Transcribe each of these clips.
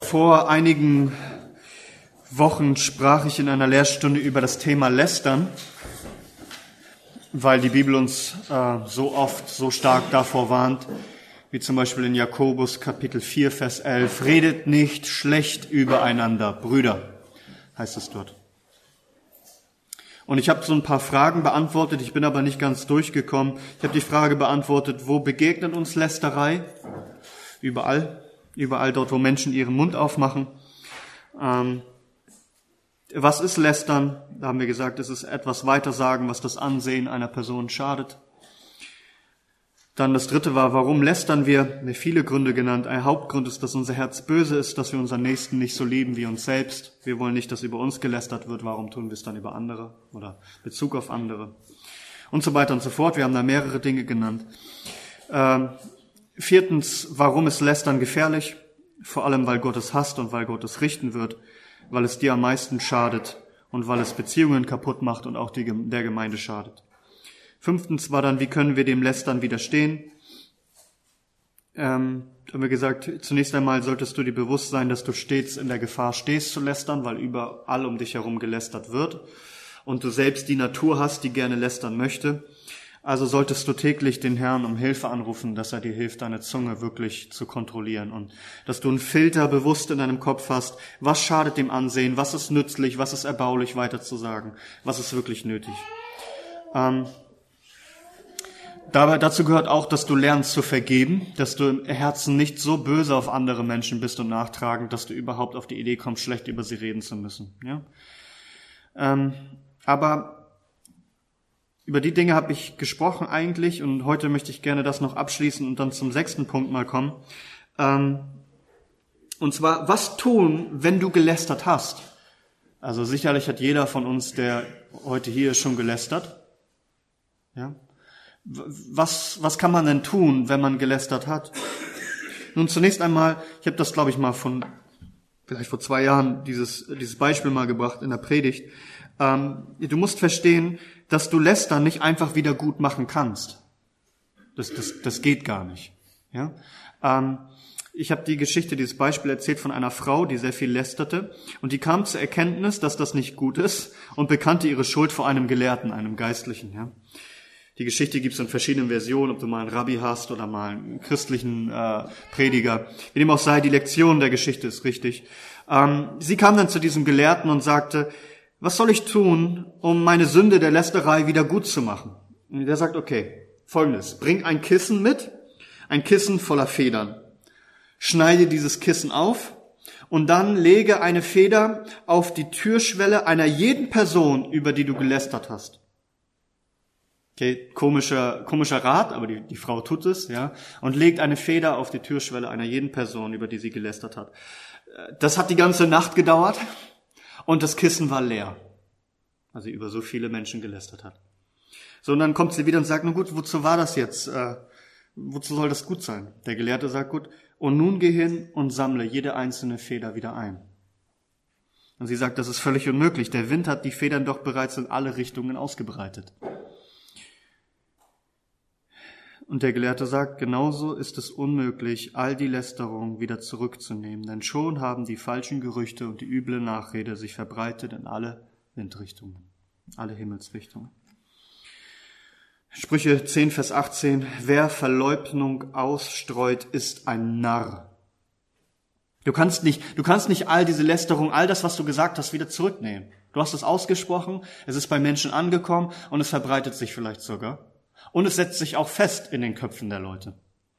Vor einigen Wochen sprach ich in einer Lehrstunde über das Thema Lästern, weil die Bibel uns so oft, so stark davor warnt, wie zum Beispiel in Jakobus Kapitel 4, Vers 11, redet nicht schlecht übereinander, Brüder, heißt es dort. Und ich habe so ein paar Fragen beantwortet, ich bin aber nicht ganz durchgekommen. Ich habe die Frage beantwortet, wo begegnet uns Lästerei? Überall dort, wo Menschen ihren Mund aufmachen. Was ist Lästern? Da haben wir gesagt, es ist etwas weitersagen, was das Ansehen einer Person schadet. Dann das dritte war, warum lästern wir? Mir viele Gründe genannt. Ein Hauptgrund ist, dass unser Herz böse ist, dass wir unseren Nächsten nicht so lieben wie uns selbst. Wir wollen nicht, dass über uns gelästert wird. Warum tun wir es dann über andere oder Bezug auf andere? Und so weiter und so fort. Wir haben da mehrere Dinge genannt. Viertens, warum ist Lästern gefährlich? Vor allem, weil Gott es hasst und weil Gott es richten wird, weil es dir am meisten schadet und weil es Beziehungen kaputt macht und auch der Gemeinde schadet. Fünftens war dann, wie können wir dem Lästern widerstehen? Haben wir gesagt, zunächst einmal solltest du dir bewusst sein, dass du stets in der Gefahr stehst zu lästern, weil überall um dich herum gelästert wird und du selbst die Natur hast, die gerne lästern möchte. Also solltest du täglich den Herrn um Hilfe anrufen, dass er dir hilft, deine Zunge wirklich zu kontrollieren und dass du einen Filter bewusst in deinem Kopf hast, was schadet dem Ansehen, was ist nützlich, was ist erbaulich weiterzusagen, was ist wirklich nötig. Dazu gehört auch, dass du lernst zu vergeben, dass du im Herzen nicht so böse auf andere Menschen bist und nachtragend, dass du überhaupt auf die Idee kommst, schlecht über sie reden zu müssen. Ja? Aber über die Dinge habe ich gesprochen eigentlich und heute möchte ich gerne das noch abschließen und dann zum 6. Punkt mal kommen. Und zwar, was tun, wenn du gelästert hast? Also sicherlich hat jeder von uns, der heute hier ist, schon gelästert. Ja? Was kann man denn tun, wenn man gelästert hat? Nun, zunächst einmal, ich habe das, glaube ich, mal vielleicht vor 2 Jahren dieses Beispiel mal gebracht in der Predigt. Du musst verstehen, dass du Lästern nicht einfach wieder gut machen kannst. Das geht gar nicht. Ja? Ich habe dieses Beispiel erzählt von einer Frau, die sehr viel lästerte und die kam zur Erkenntnis, dass das nicht gut ist und bekannte ihre Schuld vor einem Gelehrten, einem Geistlichen. Ja? Die Geschichte gibt es in verschiedenen Versionen, ob du mal einen Rabbi hast oder mal einen christlichen Prediger. Wie dem auch sei, die Lektion der Geschichte ist richtig. Sie kam dann zu diesem Gelehrten und sagte, was soll ich tun, um meine Sünde der Lästerei wieder gut zu machen? Und der sagt, okay, Folgendes, bring ein Kissen mit, ein Kissen voller Federn. Schneide dieses Kissen auf und dann lege eine Feder auf die Türschwelle einer jeden Person, über die du gelästert hast. Okay, komischer Rat, aber die Frau tut es, ja, und legt eine Feder auf die Türschwelle einer jeden Person, über die sie gelästert hat. Das hat die ganze Nacht gedauert und das Kissen war leer, weil sie über so viele Menschen gelästert hat. So, und dann kommt sie wieder und sagt, na gut, wozu war das jetzt? Wozu soll das gut sein? Der Gelehrte sagt, gut, und nun geh hin und sammle jede einzelne Feder wieder ein. Und sie sagt, das ist völlig unmöglich. Der Wind hat die Federn doch bereits in alle Richtungen ausgebreitet. Und der Gelehrte sagt, genauso ist es unmöglich, all die Lästerung wieder zurückzunehmen, denn schon haben die falschen Gerüchte und die üble Nachrede sich verbreitet in alle Windrichtungen, alle Himmelsrichtungen. Sprüche 10, Vers 18, wer Verleugnung ausstreut, ist ein Narr. Du kannst nicht all diese Lästerung, all das, was du gesagt hast, wieder zurücknehmen. Du hast es ausgesprochen, es ist bei Menschen angekommen und es verbreitet sich vielleicht sogar. Und es setzt sich auch fest in den Köpfen der Leute.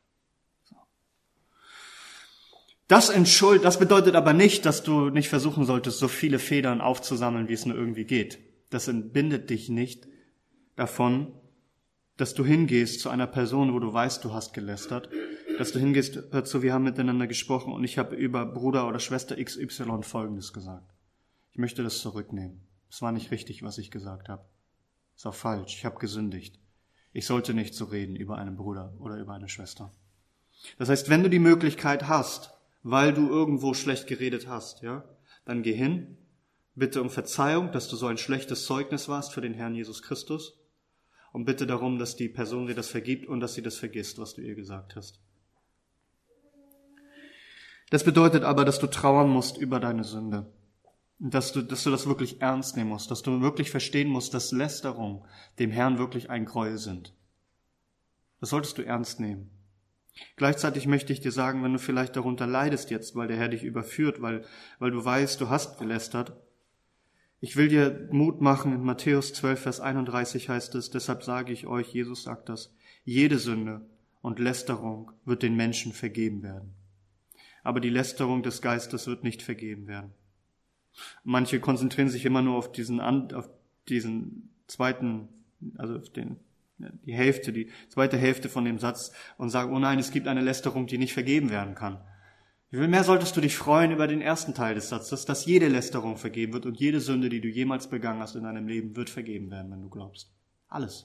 Das bedeutet aber nicht, dass du nicht versuchen solltest, so viele Federn aufzusammeln, wie es nur irgendwie geht. Das entbindet dich nicht davon, dass du hingehst zu einer Person, wo du weißt, du hast gelästert, dass du hingehst, hör zu, wir haben miteinander gesprochen und ich habe über Bruder oder Schwester XY Folgendes gesagt. Ich möchte das zurücknehmen. Es war nicht richtig, was ich gesagt habe. Es war falsch. Ich habe gesündigt. Ich sollte nicht so reden über einen Bruder oder über eine Schwester. Das heißt, wenn du die Möglichkeit hast, weil du irgendwo schlecht geredet hast, ja, dann geh hin, bitte um Verzeihung, dass du so ein schlechtes Zeugnis warst für den Herrn Jesus Christus und bitte darum, dass die Person dir das vergibt und dass sie das vergisst, was du ihr gesagt hast. Das bedeutet aber, dass du trauern musst über deine Sünde. Dass du das wirklich ernst nehmen musst, dass du wirklich verstehen musst, dass Lästerung dem Herrn wirklich ein Gräuel sind. Das solltest du ernst nehmen. Gleichzeitig möchte ich dir sagen, wenn du vielleicht darunter leidest jetzt, weil der Herr dich überführt, weil du weißt, du hast gelästert, ich will dir Mut machen. In Matthäus 12, Vers 31 heißt es, deshalb sage ich euch, Jesus sagt das, jede Sünde und Lästerung wird den Menschen vergeben werden. Aber die Lästerung des Geistes wird nicht vergeben werden. Manche konzentrieren sich immer nur auf diesen zweiten, also auf die zweite Hälfte von dem Satz und sagen, oh nein, es gibt eine Lästerung, die nicht vergeben werden kann. Wie viel mehr solltest du dich freuen über den ersten Teil des Satzes, dass jede Lästerung vergeben wird und jede Sünde, die du jemals begangen hast in deinem Leben, wird vergeben werden, wenn du glaubst. Alles.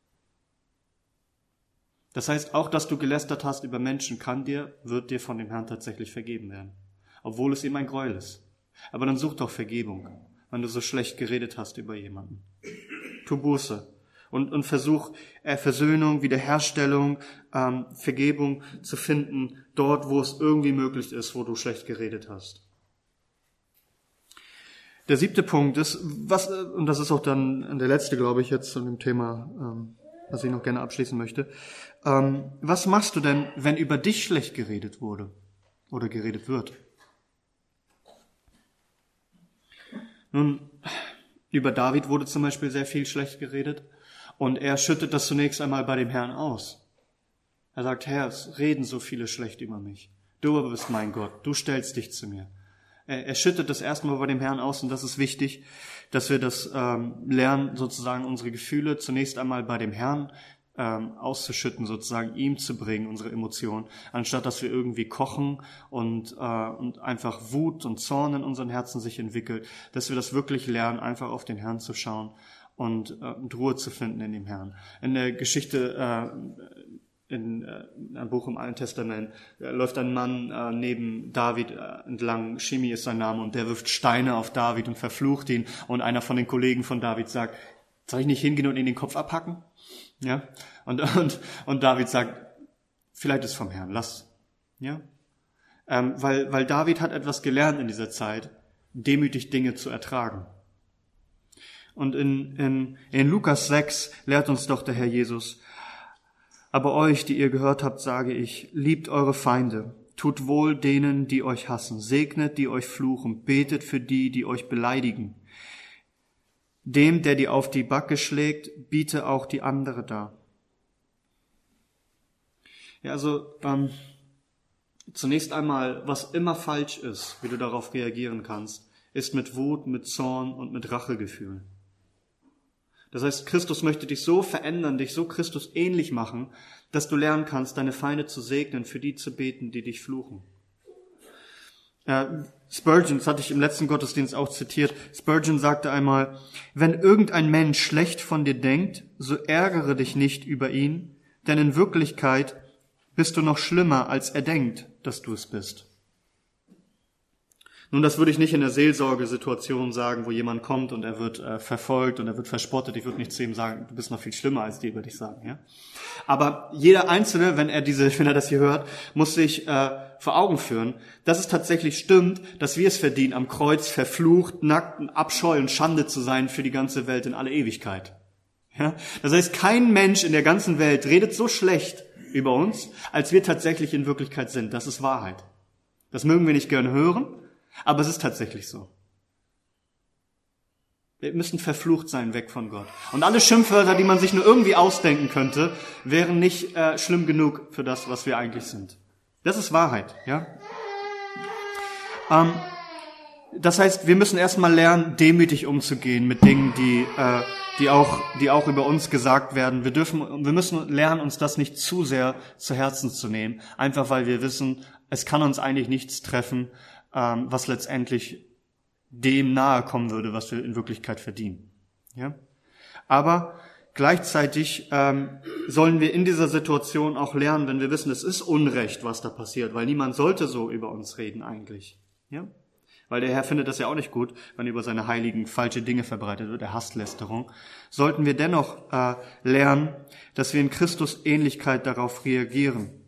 Das heißt, auch, dass du gelästert hast über Menschen, wird dir von dem Herrn tatsächlich vergeben werden. Obwohl es ihm ein Gräuel ist. Aber dann such doch Vergebung, wenn du so schlecht geredet hast über jemanden. Tu Buße und versuch Versöhnung, Wiederherstellung, Vergebung zu finden, dort, wo es irgendwie möglich ist, wo du schlecht geredet hast. Der 7. Punkt ist, und das ist auch dann der letzte, glaube ich, jetzt zu dem Thema, was ich noch gerne abschließen möchte. Was machst du denn, wenn über dich schlecht geredet wurde oder geredet wird? Nun, über David wurde zum Beispiel sehr viel schlecht geredet und er schüttet das zunächst einmal bei dem Herrn aus. Er sagt, Herr, es reden so viele schlecht über mich. Du aber bist mein Gott, du stellst dich zu mir. Er schüttet das erstmal bei dem Herrn aus und das ist wichtig, dass wir das lernen, sozusagen unsere Gefühle zunächst einmal bei dem Herrn auszuschütten, sozusagen ihm zu bringen, unsere Emotionen, anstatt dass wir irgendwie kochen und einfach Wut und Zorn in unseren Herzen sich entwickelt, dass wir das wirklich lernen, einfach auf den Herrn zu schauen und Ruhe zu finden in dem Herrn. In der Geschichte in einem Buch im Alten Testament läuft ein Mann neben David entlang, Shimi ist sein Name, und der wirft Steine auf David und verflucht ihn, und einer von den Kollegen von David sagt, soll ich nicht hingehen und ihn den Kopf abhacken? Ja, und David sagt, vielleicht ist vom Herrn, lass. Ja, weil David hat etwas gelernt in dieser Zeit, demütig Dinge zu ertragen. Und in Lukas 6 lehrt uns doch der Herr Jesus, aber euch, die ihr gehört habt, sage ich, liebt eure Feinde, tut wohl denen, die euch hassen, segnet, die euch fluchen, betet für die, die euch beleidigen. Dem, der dir auf die Backe schlägt, biete auch die andere dar. Ja, also zunächst einmal, was immer falsch ist, wie du darauf reagieren kannst, ist mit Wut, mit Zorn und mit Rachegefühlen. Das heißt, Christus möchte dich so verändern, dich so Christus ähnlich machen, dass du lernen kannst, deine Feinde zu segnen, für die zu beten, die dich fluchen. Spurgeon, das hatte ich im letzten Gottesdienst auch zitiert, Spurgeon sagte einmal, wenn irgendein Mensch schlecht von dir denkt, so ärgere dich nicht über ihn, denn in Wirklichkeit bist du noch schlimmer, als er denkt, dass du es bist. Nun, das würde ich nicht in der Seelsorgesituation sagen, wo jemand kommt und er wird verfolgt und er wird verspottet. Ich würde nicht zu ihm sagen, du bist noch viel schlimmer, als die über dich sagen. Ja? Aber jeder Einzelne, wenn er das hier hört, muss sich vor Augen führen, dass es tatsächlich stimmt, dass wir es verdienen, am Kreuz verflucht, nackt, Abscheu und Schande zu sein für die ganze Welt in alle Ewigkeit. Ja? Das heißt, kein Mensch in der ganzen Welt redet so schlecht über uns, als wir tatsächlich in Wirklichkeit sind. Das ist Wahrheit. Das mögen wir nicht gern hören, aber es ist tatsächlich so. Wir müssen verflucht sein, weg von Gott. Und alle Schimpfwörter, die man sich nur irgendwie ausdenken könnte, wären nicht schlimm genug für das, was wir eigentlich sind. Das ist Wahrheit, ja. Das heißt, wir müssen erstmal lernen, demütig umzugehen mit Dingen, die auch über uns gesagt werden. Wir müssen lernen, uns das nicht zu sehr zu Herzen zu nehmen, einfach weil wir wissen, es kann uns eigentlich nichts treffen, was letztendlich dem nahe kommen würde, was wir in Wirklichkeit verdienen. Ja? Aber gleichzeitig sollen wir in dieser Situation auch lernen, wenn wir wissen, es ist Unrecht, was da passiert, weil niemand sollte so über uns reden eigentlich. Ja? Weil der Herr findet das ja auch nicht gut, wenn über seine Heiligen falsche Dinge verbreitet wird, der hasst Lästerung. Sollten wir dennoch lernen, dass wir in Christus Ähnlichkeit darauf reagieren.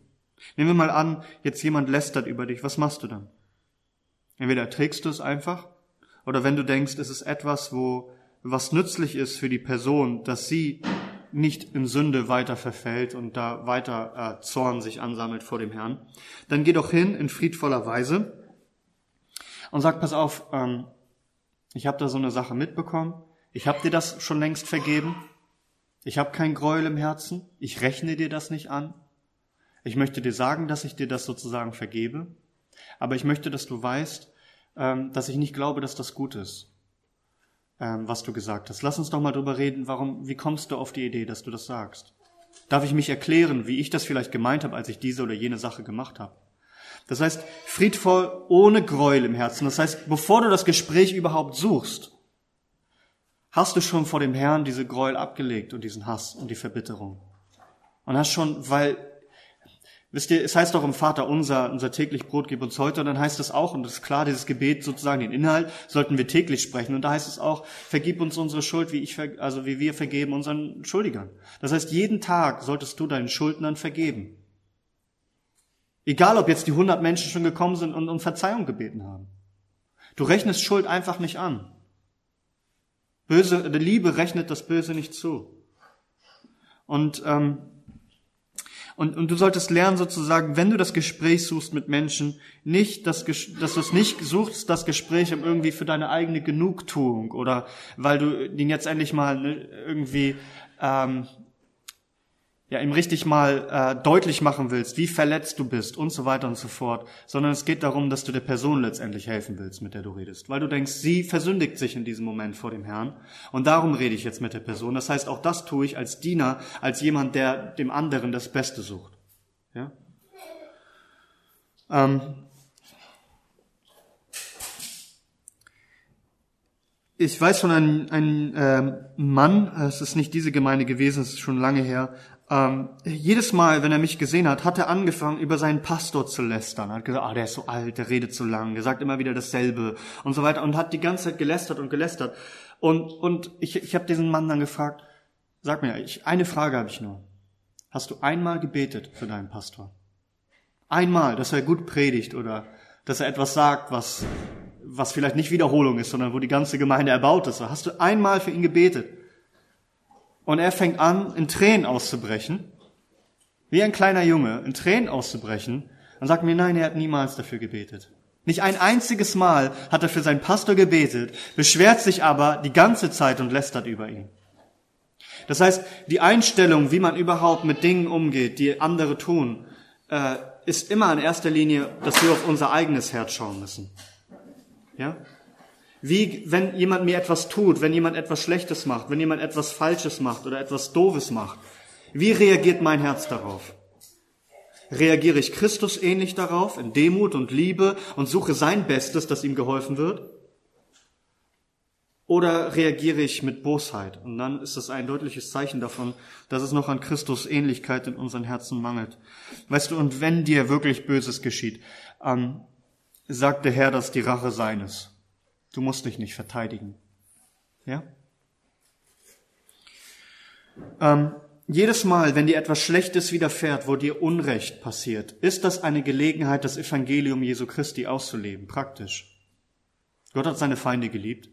Nehmen wir mal an, jetzt jemand lästert über dich. Was machst du dann? Entweder erträgst du es einfach, oder wenn du denkst, es ist etwas, was nützlich ist für die Person, dass sie nicht in Sünde weiter verfällt und da weiter Zorn sich ansammelt vor dem Herrn, dann geh doch hin in friedvoller Weise und sag, pass auf, ich habe da so eine Sache mitbekommen, ich habe dir das schon längst vergeben, ich habe kein Gräuel im Herzen, ich rechne dir das nicht an, ich möchte dir sagen, dass ich dir das sozusagen vergebe, aber ich möchte, dass du weißt, dass ich nicht glaube, dass das gut ist, was du gesagt hast. Lass uns doch mal drüber reden, wie kommst du auf die Idee, dass du das sagst? Darf ich mich erklären, wie ich das vielleicht gemeint habe, als ich diese oder jene Sache gemacht habe? Das heißt, friedvoll, ohne Gräuel im Herzen. Das heißt, bevor du das Gespräch überhaupt suchst, hast du schon vor dem Herrn diese Gräuel abgelegt und diesen Hass und die Verbitterung. Und hast schon, wisst ihr, es heißt doch im Vater unser täglich Brot gib uns heute, und dann heißt es auch, und das ist klar, dieses Gebet sozusagen, den Inhalt sollten wir täglich sprechen, und da heißt es auch, vergib uns unsere Schuld, wie wir vergeben unseren Schuldigern. Das heißt, jeden Tag solltest du deinen Schuldnern vergeben. Egal, ob jetzt die 100 Menschen schon gekommen sind und um Verzeihung gebeten haben. Du rechnest Schuld einfach nicht an. Die Liebe rechnet das Böse nicht zu. Und du solltest lernen sozusagen, wenn du das Gespräch suchst mit Menschen, nicht, dass du es nicht suchst, das Gespräch um irgendwie für deine eigene Genugtuung oder weil du ihn jetzt endlich mal irgendwie ihm richtig mal deutlich machen willst, wie verletzt du bist und so weiter und so fort, sondern es geht darum, dass du der Person letztendlich helfen willst, mit der du redest, weil du denkst, sie versündigt sich in diesem Moment vor dem Herrn und darum rede ich jetzt mit der Person. Das heißt, auch das tue ich als Diener, als jemand, der dem anderen das Beste sucht. Ja? Ich weiß von einem Mann, es ist nicht diese Gemeinde gewesen, es ist schon lange her, jedes Mal, wenn er mich gesehen hat, hat er angefangen, über seinen Pastor zu lästern. Er hat gesagt, der ist so alt, der redet so lang, der sagt immer wieder dasselbe und so weiter und hat die ganze Zeit gelästert und gelästert. Und ich habe diesen Mann dann gefragt, sag mir, eine Frage habe ich nur. Hast du einmal gebetet für deinen Pastor? Einmal, dass er gut predigt oder dass er etwas sagt, was vielleicht nicht Wiederholung ist, sondern wo die ganze Gemeinde erbaut ist. Hast du einmal für ihn gebetet? Und er fängt an, in Tränen auszubrechen, wie ein kleiner Junge, in Tränen auszubrechen, und sagt mir, nein, er hat niemals dafür gebetet. Nicht ein einziges Mal hat er für seinen Pastor gebetet, beschwert sich aber die ganze Zeit und lästert über ihn. Das heißt, die Einstellung, wie man überhaupt mit Dingen umgeht, die andere tun, ist immer in erster Linie, dass wir auf unser eigenes Herz schauen müssen. Ja? Wie, wenn jemand mir etwas tut, wenn jemand etwas Schlechtes macht, wenn jemand etwas Falsches macht oder etwas Doofes macht, wie reagiert mein Herz darauf? Reagiere ich Christus ähnlich darauf, in Demut und Liebe und suche sein Bestes, dass ihm geholfen wird? Oder reagiere ich mit Bosheit? Und dann ist das ein deutliches Zeichen davon, dass es noch an Christus Ähnlichkeit in unseren Herzen mangelt. Weißt du, und wenn dir wirklich Böses geschieht, sagt der Herr, dass die Rache seines. Du musst dich nicht verteidigen. Ja? Jedes Mal, wenn dir etwas Schlechtes widerfährt, wo dir Unrecht passiert, ist das eine Gelegenheit, das Evangelium Jesu Christi auszuleben, praktisch. Gott hat seine Feinde geliebt.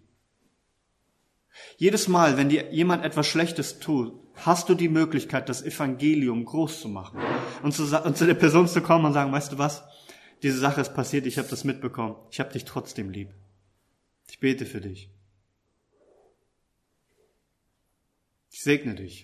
Jedes Mal, wenn dir jemand etwas Schlechtes tut, hast du die Möglichkeit, das Evangelium groß zu machen und zu der Person zu kommen und sagen, weißt du was, diese Sache ist passiert, ich habe das mitbekommen, ich habe dich trotzdem lieb. Ich bete für dich. Ich segne dich.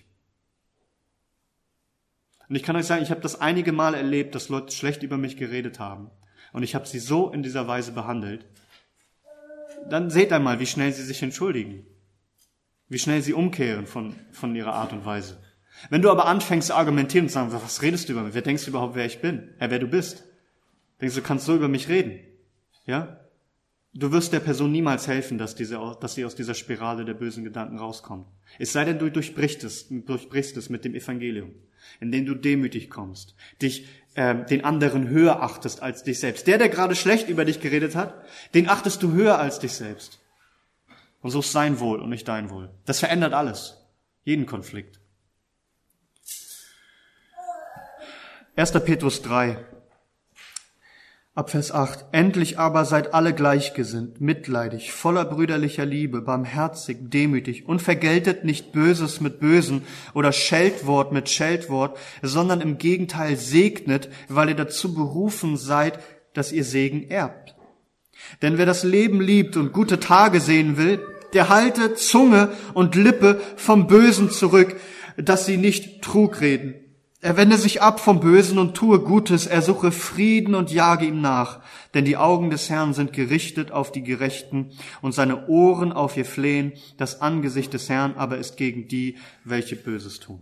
Und ich kann euch sagen, ich habe das einige Mal erlebt, dass Leute schlecht über mich geredet haben. Und ich habe sie so in dieser Weise behandelt. Dann seht einmal, wie schnell sie sich entschuldigen. Wie schnell sie umkehren von ihrer Art und Weise. Wenn du aber anfängst zu argumentieren und zu sagen, was redest du über mich? Wer denkst du überhaupt, wer ich bin? Wer du bist? Denkst du, kannst so über mich reden? Ja? Du wirst der Person niemals helfen, dass sie aus dieser Spirale der bösen Gedanken rauskommt. Es sei denn, du durchbrichst es mit dem Evangelium, indem du demütig kommst, dich den anderen höher achtest als dich selbst. Der gerade schlecht über dich geredet hat, den achtest du höher als dich selbst. Und suchst sein Wohl und nicht dein Wohl. Das verändert alles. Jeden Konflikt. 1. Petrus 3, ab Vers 8. Endlich aber seid alle gleichgesinnt, mitleidig, voller brüderlicher Liebe, barmherzig, demütig und vergeltet nicht Böses mit Bösen oder Scheltwort mit Scheltwort, sondern im Gegenteil segnet, weil ihr dazu berufen seid, dass ihr Segen erbt. Denn wer das Leben liebt und gute Tage sehen will, der halte Zunge und Lippe vom Bösen zurück, dass sie nicht Trug reden. Er wende sich ab vom Bösen und tue Gutes, er suche Frieden und jage ihm nach. Denn die Augen des Herrn sind gerichtet auf die Gerechten und seine Ohren auf ihr Flehen. Das Angesicht des Herrn aber ist gegen die, welche Böses tun.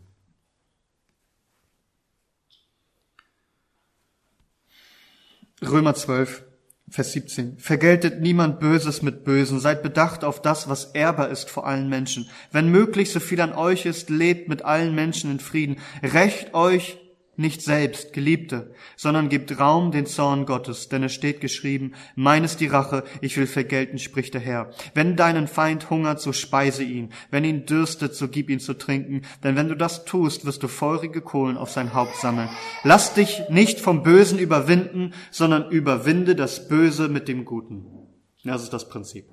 Römer 12, Vers 17. Vergeltet niemand Böses mit Bösen, seid bedacht auf das, was ehrbar ist vor allen Menschen. Wenn möglich, so viel an euch ist, lebt mit allen Menschen in Frieden. Rächt euch nicht selbst, Geliebte, sondern gebt Raum den Zorn Gottes, denn es steht geschrieben, mein ist die Rache, ich will vergelten, spricht der Herr. Wenn deinen Feind hungert, so speise ihn, wenn ihn dürstet, so gib ihn zu trinken, denn wenn du das tust, wirst du feurige Kohlen auf sein Haupt sammeln. Lass dich nicht vom Bösen überwinden, sondern überwinde das Böse mit dem Guten. Das ist das Prinzip.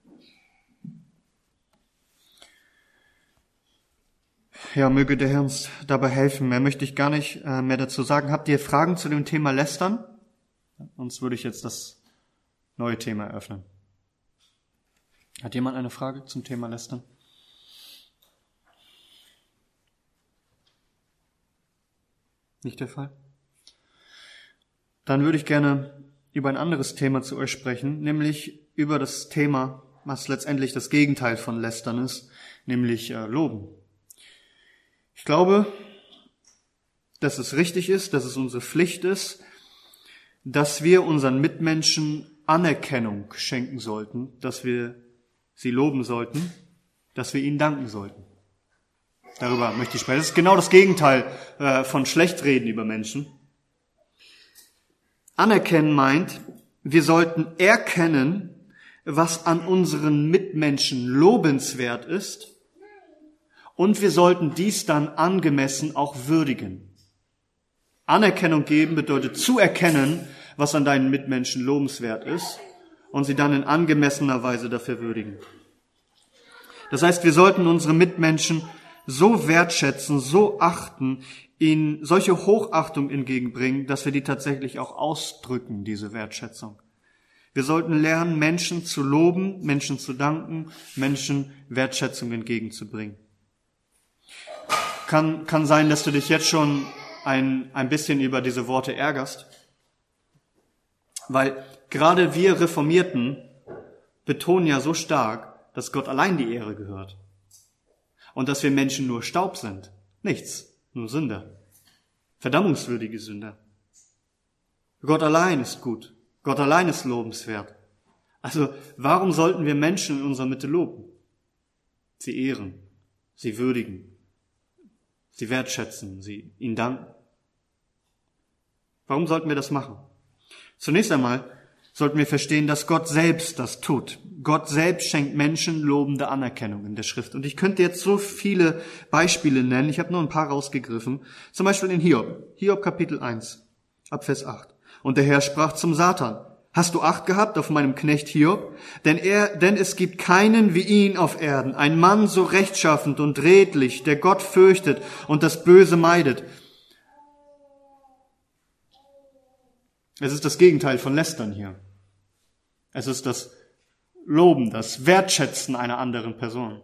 Ja, möge der Herr uns dabei helfen. Mehr möchte ich gar nicht mehr dazu sagen. Habt ihr Fragen zu dem Thema Lästern? Sonst würde ich jetzt das neue Thema eröffnen. Hat jemand eine Frage zum Thema Lästern? Nicht der Fall? Dann würde ich gerne über ein anderes Thema zu euch sprechen, nämlich über das Thema, was letztendlich das Gegenteil von Lästern ist, nämlich Loben. Ich glaube, dass es richtig ist, dass es unsere Pflicht ist, dass wir unseren Mitmenschen Anerkennung schenken sollten, dass wir sie loben sollten, dass wir ihnen danken sollten. Darüber möchte ich sprechen. Das ist genau das Gegenteil von Schlechtreden über Menschen. Anerkennen meint, wir sollten erkennen, was an unseren Mitmenschen lobenswert ist, und wir sollten dies dann angemessen auch würdigen. Anerkennung geben bedeutet zu erkennen, was an deinen Mitmenschen lobenswert ist und sie dann in angemessener Weise dafür würdigen. Das heißt, wir sollten unsere Mitmenschen so wertschätzen, so achten, ihnen solche Hochachtung entgegenbringen, dass wir die tatsächlich auch ausdrücken, diese Wertschätzung. Wir sollten lernen, Menschen zu loben, Menschen zu danken, Menschen Wertschätzung entgegenzubringen. Kann sein, dass du dich jetzt schon ein bisschen über diese Worte ärgerst, weil gerade wir Reformierten betonen ja so stark, dass Gott allein die Ehre gehört und dass wir Menschen nur Staub sind, nichts, nur Sünder, verdammungswürdige Sünder. Gott allein ist gut, Gott allein ist lobenswert. Also warum sollten wir Menschen in unserer Mitte loben? Sie ehren, sie würdigen. Sie wertschätzen, sie ihnen danken. Warum sollten wir das machen? Zunächst einmal sollten wir verstehen, dass Gott selbst das tut. Gott selbst schenkt Menschen lobende Anerkennung in der Schrift. Und ich könnte jetzt so viele Beispiele nennen. Ich habe nur ein paar rausgegriffen. Zum Beispiel in Hiob. Hiob Kapitel 1, ab Vers 8. Und der Herr sprach zum Satan: Hast du Acht gehabt auf meinem Knecht Hiob? Denn es gibt keinen wie ihn auf Erden, ein Mann so rechtschaffend und redlich, der Gott fürchtet und das Böse meidet. Es ist das Gegenteil von Lästern hier. Es ist das Loben, das Wertschätzen einer anderen Person.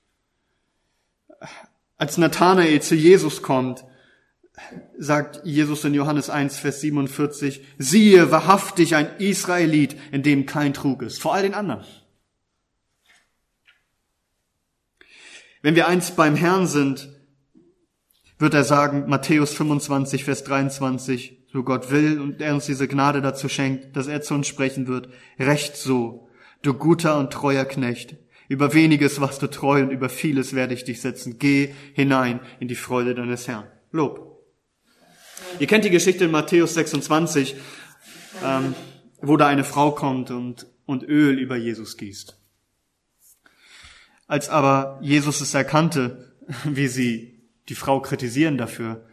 Als Nathanael zu Jesus kommt, sagt Jesus in Johannes 1, Vers 47, siehe, wahrhaftig ein Israelit, in dem kein Trug ist, vor all den anderen. Wenn wir einst beim Herrn sind, wird er sagen, Matthäus 25, Vers 23, so Gott will und er uns diese Gnade dazu schenkt, dass er zu uns sprechen wird, recht so, du guter und treuer Knecht, über weniges warst du treu und über vieles werde ich dich setzen, geh hinein in die Freude deines Herrn. Lob. Ihr kennt die Geschichte in Matthäus 26, wo da eine Frau kommt und Öl über Jesus gießt. Als aber Jesus es erkannte, wie sie die Frau kritisieren dafür,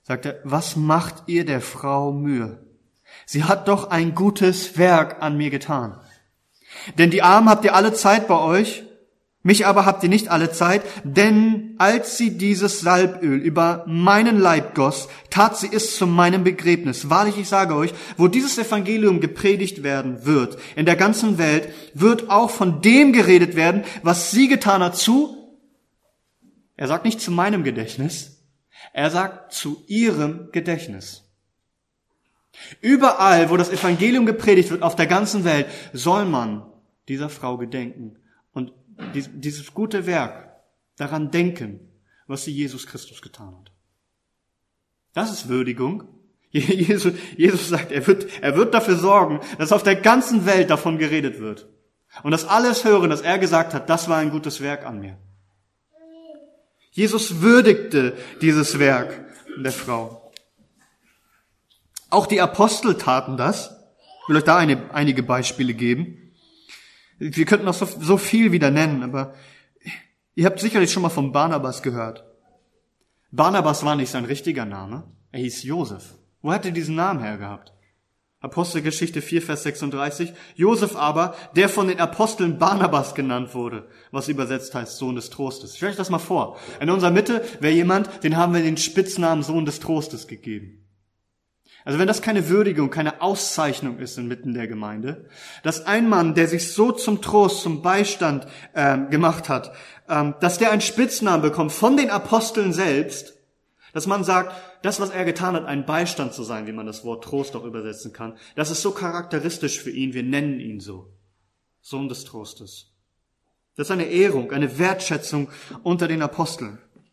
sagt er, was macht ihr der Frau Mühe? Sie hat doch ein gutes Werk an mir getan. Denn die Armen habt ihr alle Zeit bei euch, mich aber habt ihr nicht alle Zeit, denn als sie dieses Salböl über meinen Leib goss, tat sie es zu meinem Begräbnis. Wahrlich, ich sage euch, wo dieses Evangelium gepredigt werden wird, in der ganzen Welt, wird auch von dem geredet werden, was sie getan hat er sagt nicht zu meinem Gedächtnis, er sagt zu ihrem Gedächtnis. Überall, wo das Evangelium gepredigt wird, auf der ganzen Welt, soll man dieser Frau gedenken und dieses gute Werk daran denken, was sie Jesus Christus getan hat. Das ist Würdigung. Jesus sagt, er wird dafür sorgen, dass auf der ganzen Welt davon geredet wird. Und dass alles hören, dass er gesagt hat, das war ein gutes Werk an mir. Jesus würdigte dieses Werk der Frau. Auch die Apostel taten das. Ich will euch da einige Beispiele geben. Wir könnten noch so viel wieder nennen, aber ihr habt sicherlich schon mal von Barnabas gehört. Barnabas war nicht sein richtiger Name. Er hieß Josef. Wo hat er diesen Namen her gehabt? Apostelgeschichte 4, Vers 36. Josef aber, der von den Aposteln Barnabas genannt wurde, was übersetzt heißt Sohn des Trostes. Stellt euch das mal vor. In unserer Mitte wäre jemand, den haben wir den Spitznamen Sohn des Trostes gegeben. Also wenn das keine Würdigung, keine Auszeichnung ist inmitten der Gemeinde, dass ein Mann, der sich so zum Trost, zum Beistand gemacht hat, dass der einen Spitznamen bekommt von den Aposteln selbst, dass man sagt, das, was er getan hat, ein Beistand zu sein, wie man das Wort Trost auch übersetzen kann, das ist so charakteristisch für ihn, wir nennen ihn so. Sohn des Trostes. Das ist eine Ehrung, eine Wertschätzung unter den Aposteln.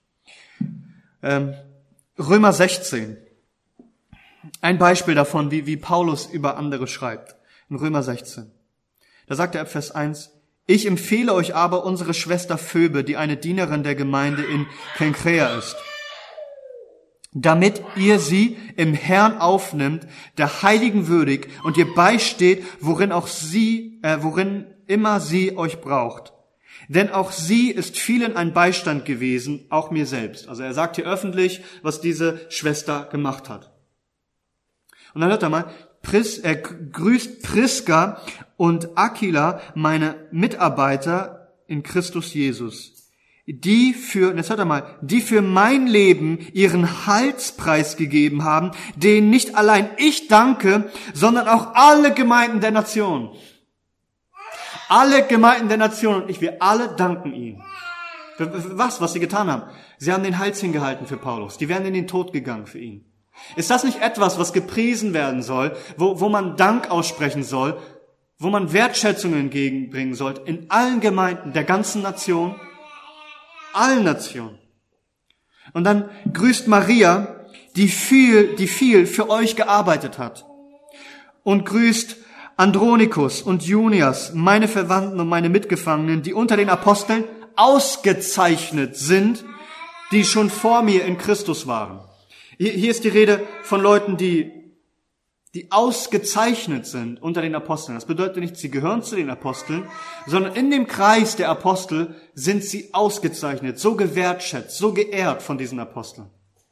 Römer 16. Ein Beispiel davon, wie Paulus über andere schreibt. In Römer 16. Da sagt er ab Vers 1, ich empfehle euch aber unsere Schwester Phoebe, die eine Dienerin der Gemeinde in Kenkrea ist, damit ihr sie im Herrn aufnimmt, der Heiligen würdig und ihr beisteht, worin immer sie euch braucht. Denn auch sie ist vielen ein Beistand gewesen, auch mir selbst. Also er sagt hier öffentlich, was diese Schwester gemacht hat. Und dann hört er mal, er grüßt Priska und Aquila, meine Mitarbeiter in Christus Jesus, die für mein Leben ihren Halspreis gegeben haben, denen nicht allein ich danke, sondern auch alle Gemeinden der Nation. Alle Gemeinden der Nation und wir alle danken ihnen. Was sie getan haben? Sie haben den Hals hingehalten für Paulus. Die wären in den Tod gegangen für ihn. Ist das nicht etwas, was gepriesen werden soll, wo man Dank aussprechen soll, wo man Wertschätzung entgegenbringen soll, in allen Gemeinden der ganzen Nation? Allen Nationen. Und dann grüßt Maria, die viel für euch gearbeitet hat. Und grüßt Andronikus und Junias, meine Verwandten und meine Mitgefangenen, die unter den Aposteln ausgezeichnet sind, die schon vor mir in Christus waren. Hier ist die Rede von Leuten, die ausgezeichnet sind unter den Aposteln. Das bedeutet nicht, sie gehören zu den Aposteln, sondern in dem Kreis der Apostel sind sie ausgezeichnet, so gewertschätzt, so geehrt von diesen Aposteln.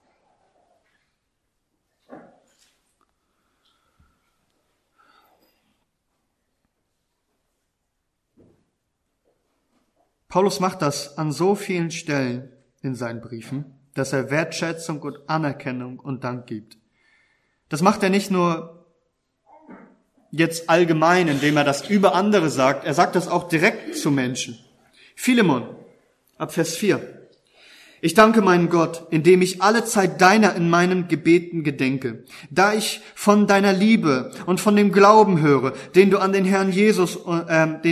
Paulus macht das an so vielen Stellen in seinen Briefen, dass er Wertschätzung und Anerkennung und Dank gibt. Das macht er nicht nur jetzt allgemein, indem er das über andere sagt, er sagt das auch direkt zu Menschen. Philemon, ab Vers 4. Ich danke meinen Gott, indem ich alle Zeit deiner in meinen Gebeten gedenke, da ich von deiner Liebe und von dem Glauben höre, den du an den Herrn Jesus und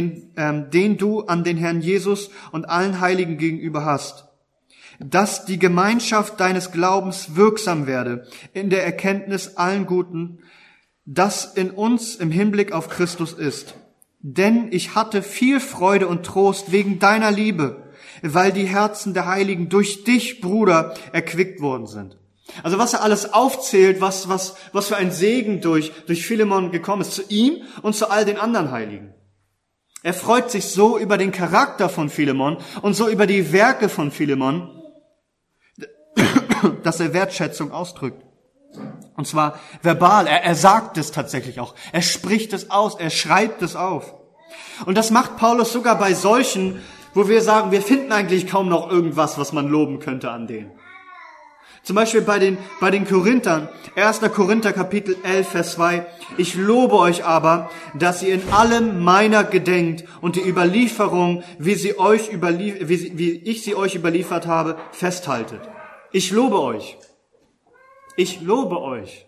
allen Heiligen gegenüber hast, dass die Gemeinschaft deines Glaubens wirksam werde in der Erkenntnis allen Guten, das in uns im Hinblick auf Christus ist. Denn ich hatte viel Freude und Trost wegen deiner Liebe, weil die Herzen der Heiligen durch dich, Bruder, erquickt worden sind. Also was er alles aufzählt, was für ein Segen durch Philemon gekommen ist, zu ihm und zu all den anderen Heiligen. Er freut sich so über den Charakter von Philemon und so über die Werke von Philemon, dass er Wertschätzung ausdrückt. Und zwar verbal. Er sagt es tatsächlich auch. Er spricht es aus. Er schreibt es auf. Und das macht Paulus sogar bei solchen, wo wir sagen, wir finden eigentlich kaum noch irgendwas, was man loben könnte an denen. Zum Beispiel bei den Korinthern, 1. Korinther Kapitel 11, Vers 2. Ich lobe euch aber, dass ihr in allem meiner gedenkt und die Überlieferung, wie ich sie euch überliefert habe, festhaltet. Ich lobe euch. Ich lobe euch.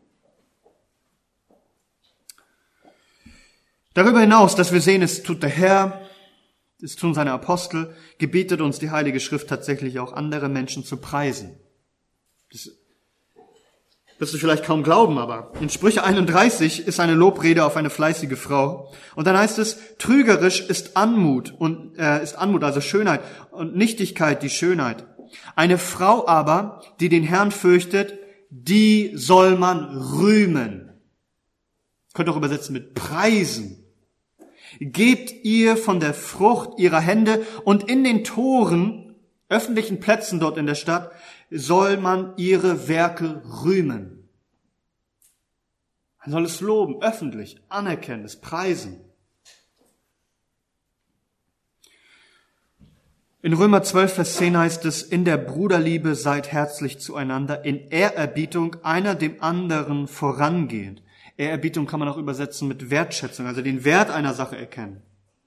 Darüber hinaus, dass wir sehen, es tut der Herr, es tun seine Apostel, gebietet uns die Heilige Schrift tatsächlich auch, andere Menschen zu preisen. Das wirst du vielleicht kaum glauben, aber in Sprüche 31 ist eine Lobrede auf eine fleißige Frau. Und dann heißt es, trügerisch ist Anmut, also Schönheit, und Nichtigkeit die Schönheit. Eine Frau aber, die den Herrn fürchtet, die soll man rühmen. Könnt ihr auch übersetzen mit preisen. Gebt ihr von der Frucht ihrer Hände und in den Toren, öffentlichen Plätzen dort in der Stadt, soll man ihre Werke rühmen. Man soll es loben, öffentlich, anerkennen, es preisen. In Römer 12, Vers 10 heißt es, in der Bruderliebe seid herzlich zueinander, in Ehrerbietung einer dem anderen vorangehend. Ehrerbietung kann man auch übersetzen mit Wertschätzung, also den Wert einer Sache erkennen.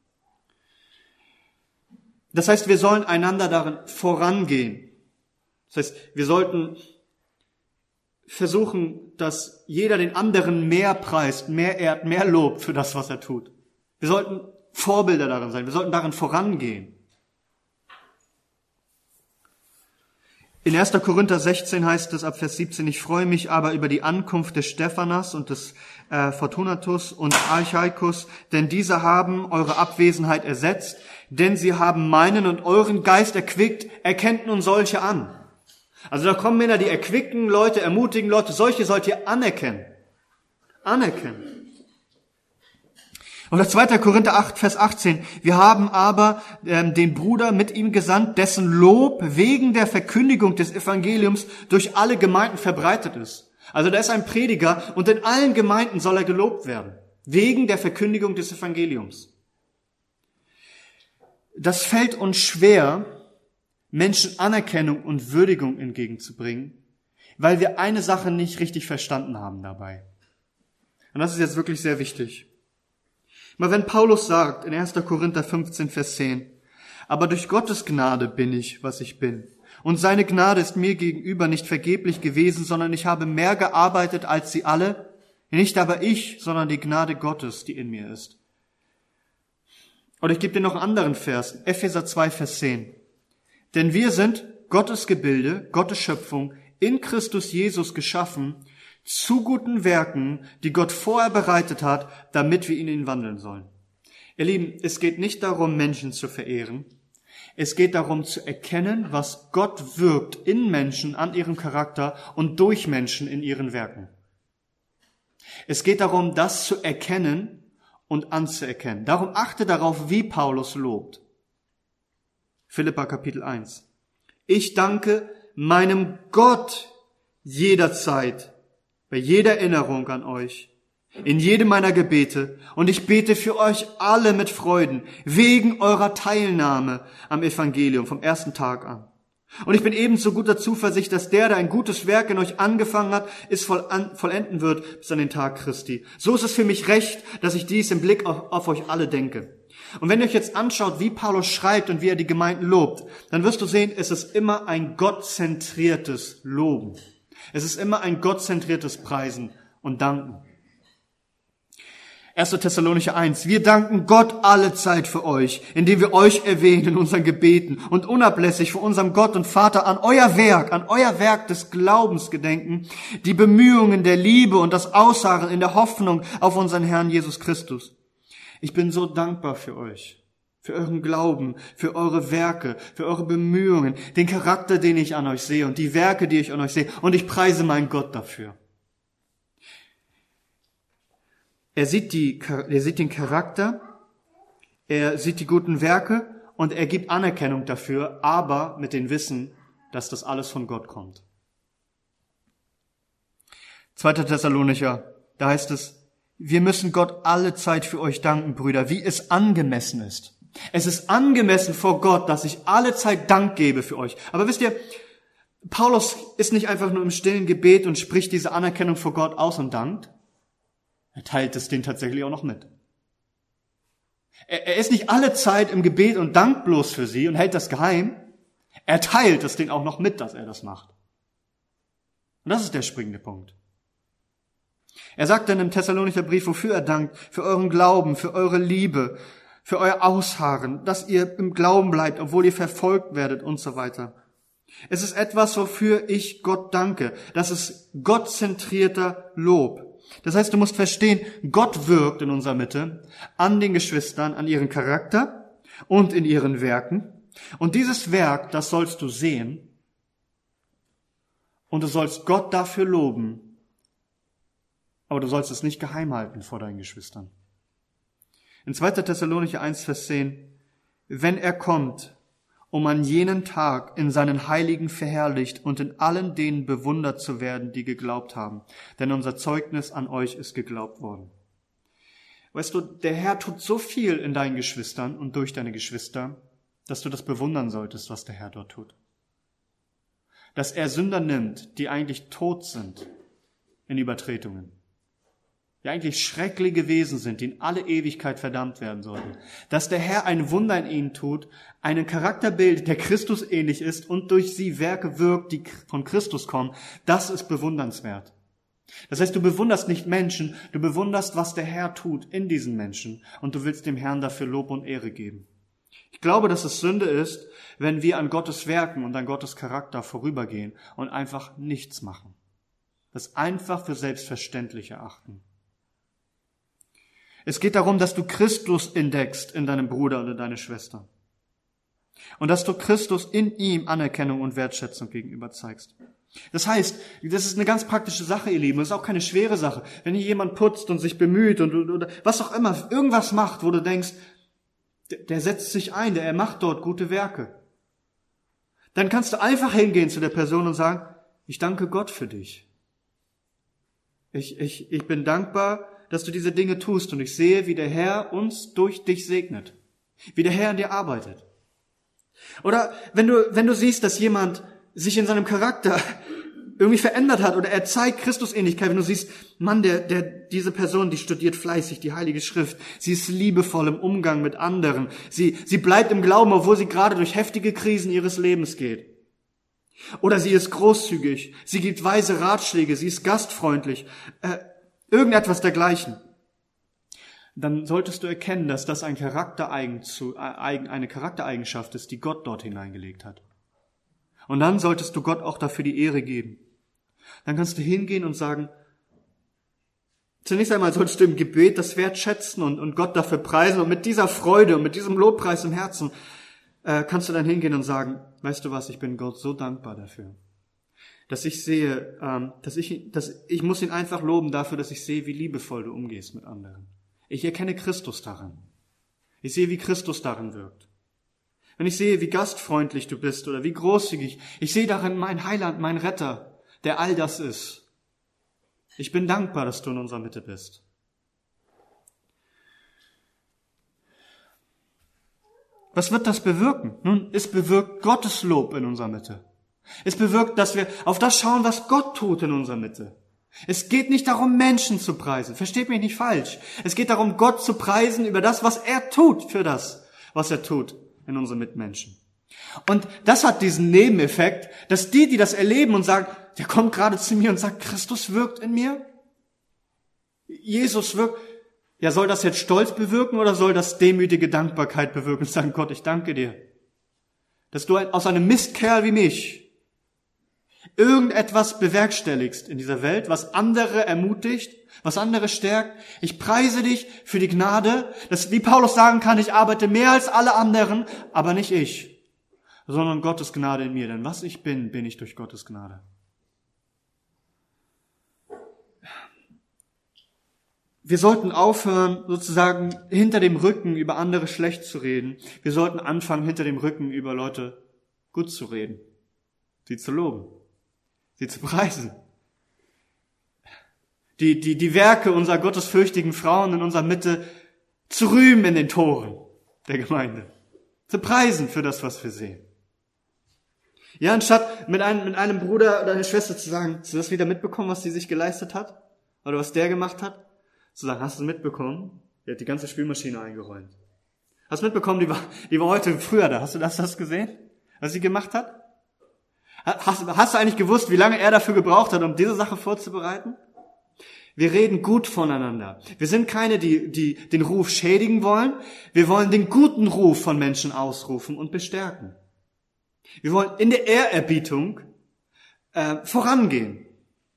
Das heißt, wir sollen einander darin vorangehen. Das heißt, wir sollten versuchen, dass jeder den anderen mehr preist, mehr ehrt, mehr lobt für das, was er tut. Wir sollten Vorbilder darin sein. Wir sollten darin vorangehen. In 1. Korinther 16 heißt es ab Vers 17, ich freue mich aber über die Ankunft des Stephanas und des Fortunatus und Archaikus, denn diese haben eure Abwesenheit ersetzt, denn sie haben meinen und euren Geist erquickt, erkennt nun solche an. Also da kommen Männer, die erquicken Leute, ermutigen Leute, solche sollt ihr anerkennen. Anerkennen. Oder 2. Korinther 8, Vers 18. Wir haben aber den Bruder mit ihm gesandt, dessen Lob wegen der Verkündigung des Evangeliums durch alle Gemeinden verbreitet ist. Also da ist ein Prediger und in allen Gemeinden soll er gelobt werden. Wegen der Verkündigung des Evangeliums. Das fällt uns schwer, Menschen Anerkennung und Würdigung entgegenzubringen, weil wir eine Sache nicht richtig verstanden haben dabei. Und das ist jetzt wirklich sehr wichtig. Mal wenn Paulus sagt in 1. Korinther 15, Vers 10, aber durch Gottes Gnade bin ich, was ich bin. Und seine Gnade ist mir gegenüber nicht vergeblich gewesen, sondern ich habe mehr gearbeitet als sie alle. Nicht aber ich, sondern die Gnade Gottes, die in mir ist. Oder ich gebe dir noch einen anderen Vers, Epheser 2, Vers 10. Denn wir sind Gottes Gebilde, Gottes Schöpfung, in Christus Jesus geschaffen, zu guten Werken, die Gott vorher bereitet hat, damit wir in ihnen wandeln sollen. Ihr Lieben, es geht nicht darum, Menschen zu verehren. Es geht darum zu erkennen, was Gott wirkt in Menschen, an ihrem Charakter und durch Menschen in ihren Werken. Es geht darum, das zu erkennen und anzuerkennen. Darum achte darauf, wie Paulus lobt. Philipper Kapitel 1. Ich danke meinem Gott jederzeit, bei jeder Erinnerung an euch, in jedem meiner Gebete, und ich bete für euch alle mit Freuden, wegen eurer Teilnahme am Evangelium vom ersten Tag an. Und ich bin ebenso guter Zuversicht, dass der ein gutes Werk in euch angefangen hat, es vollenden wird bis an den Tag Christi. So ist es für mich recht, dass ich dies im Blick auf euch alle denke. Und wenn ihr euch jetzt anschaut, wie Paulus schreibt und wie er die Gemeinden lobt, dann wirst du sehen, es ist immer ein gottzentriertes Loben. Es ist immer ein gottzentriertes Preisen und Danken. 1. Thessalonicher 1. Wir danken Gott alle Zeit für euch, indem wir euch erwähnen in unseren Gebeten und unablässig vor unserem Gott und Vater an euer Werk des Glaubens gedenken, die Bemühungen der Liebe und das Ausharren in der Hoffnung auf unseren Herrn Jesus Christus. Ich bin so dankbar für euch, für euren Glauben, für eure Werke, für eure Bemühungen, den Charakter, den ich an euch sehe und die Werke, die ich an euch sehe. Und ich preise meinen Gott dafür. Er sieht den Charakter, er sieht die guten Werke und er gibt Anerkennung dafür, aber mit dem Wissen, dass das alles von Gott kommt. 2. Thessalonicher, da heißt es, wir müssen Gott alle Zeit für euch danken, Brüder, wie es angemessen ist. Es ist angemessen vor Gott, dass ich alle Zeit Dank gebe für euch. Aber wisst ihr, Paulus ist nicht einfach nur im stillen Gebet und spricht diese Anerkennung vor Gott aus und dankt. Er teilt es denen tatsächlich auch noch mit. Er ist nicht alle Zeit im Gebet und dankt bloß für sie und hält das geheim. Er teilt es denen auch noch mit, dass er das macht. Und das ist der springende Punkt. Er sagt dann im Thessalonicher Brief, wofür er dankt, für euren Glauben, für eure Liebe, für euer Ausharren, dass ihr im Glauben bleibt, obwohl ihr verfolgt werdet und so weiter. Es ist etwas, wofür ich Gott danke. Das ist gottzentrierter Lob. Das heißt, du musst verstehen, Gott wirkt in unserer Mitte an den Geschwistern, an ihren Charakter und in ihren Werken. Und dieses Werk, das sollst du sehen und du sollst Gott dafür loben, aber du sollst es nicht geheim halten vor deinen Geschwistern. In 2. Thessalonicher 1, Vers 10, wenn er kommt, um an jenen Tag in seinen Heiligen verherrlicht und in allen denen bewundert zu werden, die geglaubt haben. Denn unser Zeugnis an euch ist geglaubt worden. Weißt du, der Herr tut so viel in deinen Geschwistern und durch deine Geschwister, dass du das bewundern solltest, was der Herr dort tut. Dass er Sünder nimmt, die eigentlich tot sind in Übertretungen, die eigentlich schreckliche Wesen sind, die in alle Ewigkeit verdammt werden sollten. Dass der Herr ein Wunder in ihnen tut, einen Charakter bildet, der Christus ähnlich ist und durch sie Werke wirkt, die von Christus kommen, das ist bewundernswert. Das heißt, du bewunderst nicht Menschen, du bewunderst, was der Herr tut in diesen Menschen und du willst dem Herrn dafür Lob und Ehre geben. Ich glaube, dass es Sünde ist, wenn wir an Gottes Werken und an Gottes Charakter vorübergehen und einfach nichts machen. Das einfach für selbstverständlich erachten. Es geht darum, dass du Christus entdeckst in deinem Bruder oder deine Schwester. Und dass du Christus in ihm Anerkennung und Wertschätzung gegenüber zeigst. Das heißt, das ist eine ganz praktische Sache, ihr Lieben. Das ist auch keine schwere Sache. Wenn hier jemand putzt und sich bemüht und oder was auch immer, irgendwas macht, wo du denkst, der setzt sich ein, er macht dort gute Werke. Dann kannst du einfach hingehen zu der Person und sagen, ich danke Gott für dich. Ich bin dankbar, dass du diese Dinge tust und ich sehe, wie der Herr uns durch dich segnet. Wie der Herr an dir arbeitet. Oder wenn du siehst, dass jemand sich in seinem Charakter irgendwie verändert hat oder er zeigt Christusähnlichkeit, wenn du siehst, Mann, diese Person, die studiert fleißig die Heilige Schrift, sie ist liebevoll im Umgang mit anderen, sie bleibt im Glauben, obwohl sie gerade durch heftige Krisen ihres Lebens geht. Oder sie ist großzügig, sie gibt weise Ratschläge, sie ist gastfreundlich, irgendetwas dergleichen. Dann solltest du erkennen, dass das eine Charaktereigenschaft ist, die Gott dort hineingelegt hat. Und dann solltest du Gott auch dafür die Ehre geben. Dann kannst du hingehen und sagen, zunächst einmal solltest du im Gebet das wertschätzen und Gott dafür preisen und mit dieser Freude und mit diesem Lobpreis im Herzen kannst du dann hingehen und sagen, weißt du was, ich bin Gott so dankbar dafür, dass ich sehe, dass ich muss ihn einfach loben dafür, dass ich sehe, wie liebevoll du umgehst mit anderen. Ich erkenne Christus darin. Ich sehe, wie Christus darin wirkt. Wenn ich sehe, wie gastfreundlich du bist oder wie großzügig, ich sehe darin meinen Heiland, meinen Retter, der all das ist. Ich bin dankbar, dass du in unserer Mitte bist. Was wird das bewirken? Nun, es bewirkt Gottes Lob in unserer Mitte. Es bewirkt, dass wir auf das schauen, was Gott tut in unserer Mitte. Es geht nicht darum, Menschen zu preisen. Versteht mich nicht falsch. Es geht darum, Gott zu preisen über das, was er tut, für das, was er tut in unseren Mitmenschen. Und das hat diesen Nebeneffekt, dass die das erleben und sagen, der kommt gerade zu mir und sagt, Christus wirkt in mir. Jesus wirkt. Ja, soll das jetzt Stolz bewirken oder soll das demütige Dankbarkeit bewirken und sagen, Gott, ich danke dir, dass du aus einem Mistkerl wie mich irgendetwas bewerkstelligst in dieser Welt, was andere ermutigt, was andere stärkt. Ich preise dich für die Gnade, dass, wie Paulus sagen kann, ich arbeite mehr als alle anderen, aber nicht ich, sondern Gottes Gnade in mir. Denn was ich bin, bin ich durch Gottes Gnade. Wir sollten aufhören, sozusagen hinter dem Rücken über andere schlecht zu reden. Wir sollten anfangen, hinter dem Rücken über Leute gut zu reden, sie zu loben, sie zu preisen. die Werke unserer gottesfürchtigen Frauen in unserer Mitte zu rühmen in den Toren der Gemeinde. Zu preisen für das, was wir sehen. Ja, anstatt mit einem Bruder oder einer Schwester zu sagen, hast du das wieder mitbekommen, was die sich geleistet hat? Oder was der gemacht hat? Zu sagen, hast du mitbekommen? Die hat die ganze Spülmaschine eingeräumt. Hast du mitbekommen, die war heute früher da. Hast du das gesehen? Was sie gemacht hat? Hast du eigentlich gewusst, wie lange er dafür gebraucht hat, um diese Sache vorzubereiten? Wir reden gut voneinander. Wir sind keine, die den Ruf schädigen wollen. Wir wollen den guten Ruf von Menschen ausrufen und bestärken. Wir wollen in der Ehrerbietung vorangehen.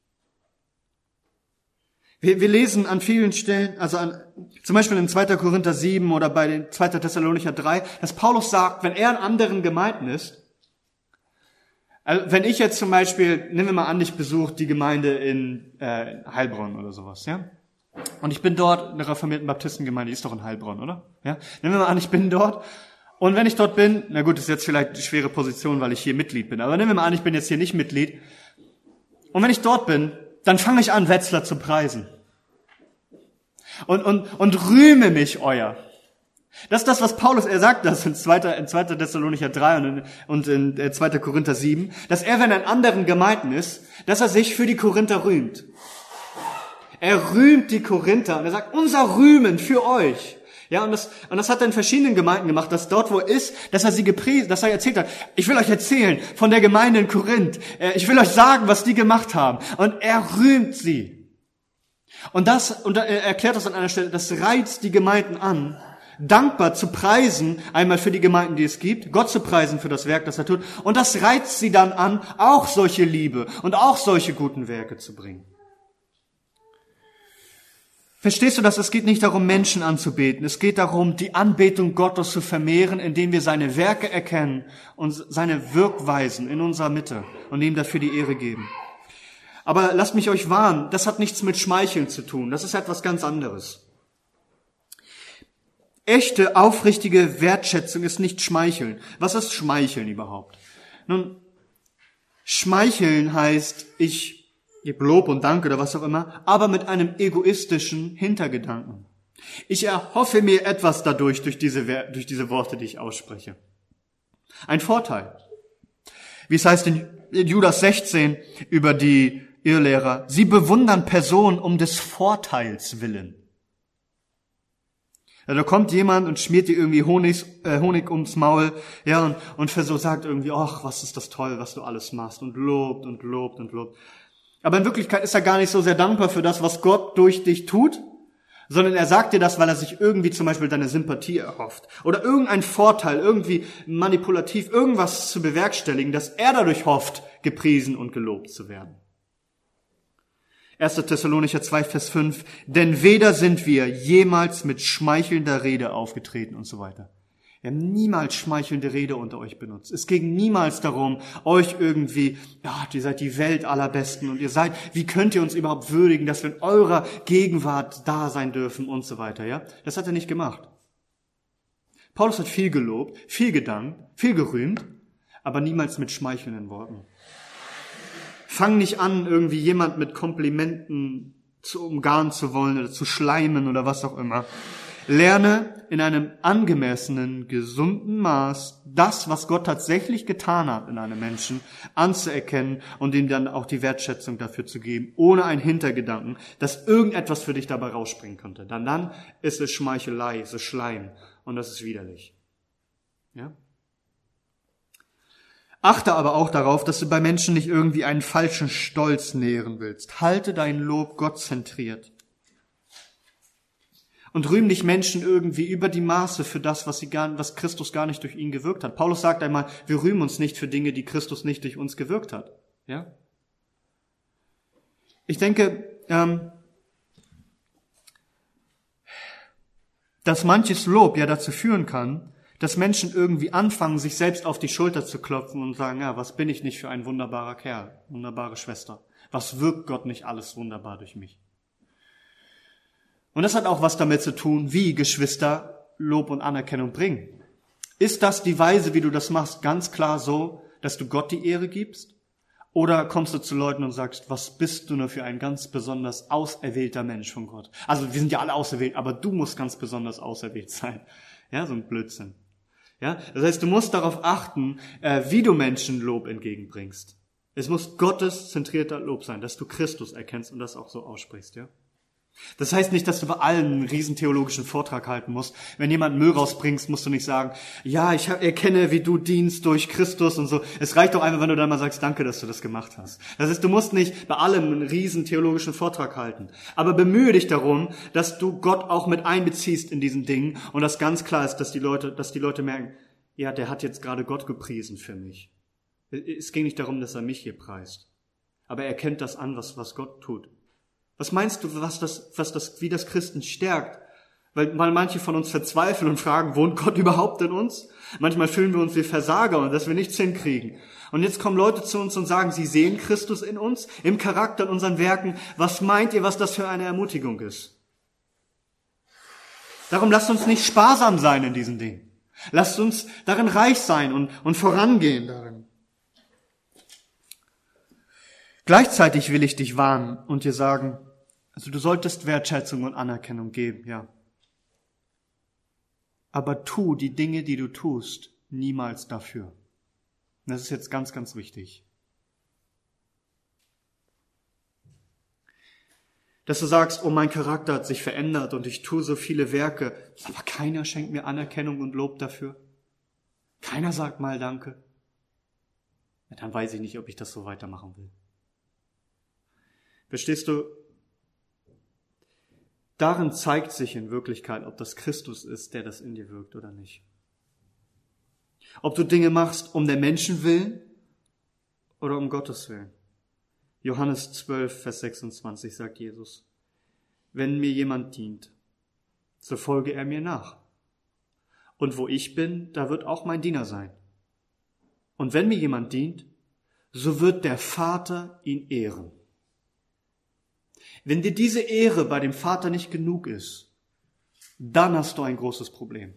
Wir lesen an vielen Stellen, zum Beispiel in 2. Korinther 7 oder bei den 2. Thessalonicher 3, dass Paulus sagt, wenn er in anderen Gemeinden ist, also wenn ich jetzt zum Beispiel, nehmen wir mal an, ich besuche die Gemeinde in Heilbronn oder sowas, ja? Und ich bin dort in der reformierten Baptistengemeinde, die ist doch in Heilbronn, oder? Ja? Nehmen wir mal an, ich bin dort. Und wenn ich dort bin, na gut, das ist jetzt vielleicht eine schwere Position, weil ich hier Mitglied bin, aber nehmen wir mal an, ich bin jetzt hier nicht Mitglied. Und wenn ich dort bin, dann fange ich an, Wetzlar zu preisen. Und rühme mich euer. Das ist das, was Paulus, er sagt das in 2. Thessalonicher 3 und in 2. Korinther 7, dass er, wenn er in anderen Gemeinden ist, dass er sich für die Korinther rühmt. Er rühmt die Korinther und er sagt, unser Rühmen für euch. Ja, und das hat er in verschiedenen Gemeinden gemacht, dass dort, wo er ist, dass er sie gepriesen, dass er erzählt hat, ich will euch erzählen von der Gemeinde in Korinth. Ich will euch sagen, was die gemacht haben. Und er rühmt sie. Und er erklärt das an einer Stelle, das reizt die Gemeinden an, dankbar zu preisen, einmal für die Gemeinden, die es gibt, Gott zu preisen für das Werk, das er tut. Und das reizt sie dann an, auch solche Liebe und auch solche guten Werke zu bringen. Verstehst du das? Es geht nicht darum, Menschen anzubeten. Es geht darum, die Anbetung Gottes zu vermehren, indem wir seine Werke erkennen und seine Wirkweisen in unserer Mitte und ihm dafür die Ehre geben. Aber lasst mich euch warnen, das hat nichts mit Schmeicheln zu tun. Das ist etwas ganz anderes. Echte, aufrichtige Wertschätzung ist nicht Schmeicheln. Was ist Schmeicheln überhaupt? Nun, Schmeicheln heißt, ich gebe Lob und Dank oder was auch immer, aber mit einem egoistischen Hintergedanken. Ich erhoffe mir etwas dadurch, durch diese Worte, die ich ausspreche. Ein Vorteil. Wie es heißt in Judas 16 über die Irrlehrer, sie bewundern Personen um des Vorteils willen. Ja, da kommt jemand und schmiert dir irgendwie Honig ums Maul, ja, und sagt irgendwie, ach, was ist das toll, was du alles machst, und lobt und lobt und lobt. Aber in Wirklichkeit ist er gar nicht so sehr dankbar für das, was Gott durch dich tut, sondern er sagt dir das, weil er sich irgendwie zum Beispiel deine Sympathie erhofft oder irgendein Vorteil, irgendwie manipulativ irgendwas zu bewerkstelligen, dass er dadurch hofft, gepriesen und gelobt zu werden. 1. Thessalonicher 2, Vers 5, denn weder sind wir jemals mit schmeichelnder Rede aufgetreten und so weiter. Wir haben niemals schmeichelnde Rede unter euch benutzt. Es ging niemals darum, euch irgendwie, ja, ihr seid die Welt allerbesten und wie könnt ihr uns überhaupt würdigen, dass wir in eurer Gegenwart da sein dürfen und so weiter, ja? Das hat er nicht gemacht. Paulus hat viel gelobt, viel gedankt, viel gerühmt, aber niemals mit schmeichelnden Worten. Fang nicht an, irgendwie jemand mit Komplimenten zu umgarnen zu wollen oder zu schleimen oder was auch immer. Lerne in einem angemessenen, gesunden Maß das, was Gott tatsächlich getan hat in einem Menschen, anzuerkennen und ihm dann auch die Wertschätzung dafür zu geben, ohne einen Hintergedanken, dass irgendetwas für dich dabei rausspringen könnte. Dann ist es Schmeichelei, es ist Schleim und das ist widerlich. Ja? Achte aber auch darauf, dass du bei Menschen nicht irgendwie einen falschen Stolz nähren willst. Halte dein Lob Gott zentriert. Und rühm nicht Menschen irgendwie über die Maße für das, was Christus gar nicht durch ihn gewirkt hat. Paulus sagt einmal, wir rühmen uns nicht für Dinge, die Christus nicht durch uns gewirkt hat. Ja? Ich denke, dass manches Lob ja dazu führen kann, dass Menschen irgendwie anfangen, sich selbst auf die Schulter zu klopfen und sagen, ja, was bin ich nicht für ein wunderbarer Kerl, wunderbare Schwester? Was wirkt Gott nicht alles wunderbar durch mich? Und das hat auch was damit zu tun, wie Geschwister Lob und Anerkennung bringen. Ist das die Weise, wie du das machst, ganz klar so, dass du Gott die Ehre gibst? Oder kommst du zu Leuten und sagst, was bist du nur für ein ganz besonders auserwählter Mensch von Gott? Also wir sind ja alle auserwählt, aber du musst ganz besonders auserwählt sein. Ja, so ein Blödsinn. Ja, das heißt, du musst darauf achten, wie du Menschen Lob entgegenbringst. Es muss gotteszentrierter Lob sein, dass du Christus erkennst und das auch so aussprichst, ja. Das heißt nicht, dass du bei allen einen riesen theologischen Vortrag halten musst. Wenn jemand Müll rausbringst, musst du nicht sagen, ja, ich erkenne, wie du dienst durch Christus und so. Es reicht doch einfach, wenn du dann mal sagst, danke, dass du das gemacht hast. Das heißt, du musst nicht bei allem einen riesen theologischen Vortrag halten. Aber bemühe dich darum, dass du Gott auch mit einbeziehst in diesen Dingen und dass ganz klar ist, dass die Leute merken, ja, der hat jetzt gerade Gott gepriesen für mich. Es ging nicht darum, dass er mich hier preist. Aber er erkennt das an, was Gott tut. Was meinst du, wie das Christen stärkt? Weil manche von uns verzweifeln und fragen, wohnt Gott überhaupt in uns? Manchmal fühlen wir uns wie Versager und dass wir nichts hinkriegen. Und jetzt kommen Leute zu uns und sagen, sie sehen Christus in uns, im Charakter, in unseren Werken. Was meint ihr, was das für eine Ermutigung ist? Darum lasst uns nicht sparsam sein in diesen Dingen. Lasst uns darin reich sein und vorangehen darin. Gleichzeitig will ich dich warnen und dir sagen, also du solltest Wertschätzung und Anerkennung geben, ja. Aber tu die Dinge, die du tust, niemals dafür. Und das ist jetzt ganz, ganz wichtig. Dass du sagst, oh, mein Charakter hat sich verändert und ich tue so viele Werke, aber keiner schenkt mir Anerkennung und Lob dafür. Keiner sagt mal Danke. Ja, dann weiß ich nicht, ob ich das so weitermachen will. Verstehst du? Darin zeigt sich in Wirklichkeit, ob das Christus ist, der das in dir wirkt oder nicht. Ob du Dinge machst um der Menschen willen oder um Gottes Willen. Johannes 12, Vers 26 sagt Jesus, wenn mir jemand dient, so folge er mir nach. Und wo ich bin, da wird auch mein Diener sein. Und wenn mir jemand dient, so wird der Vater ihn ehren. Wenn dir diese Ehre bei dem Vater nicht genug ist, dann hast du ein großes Problem.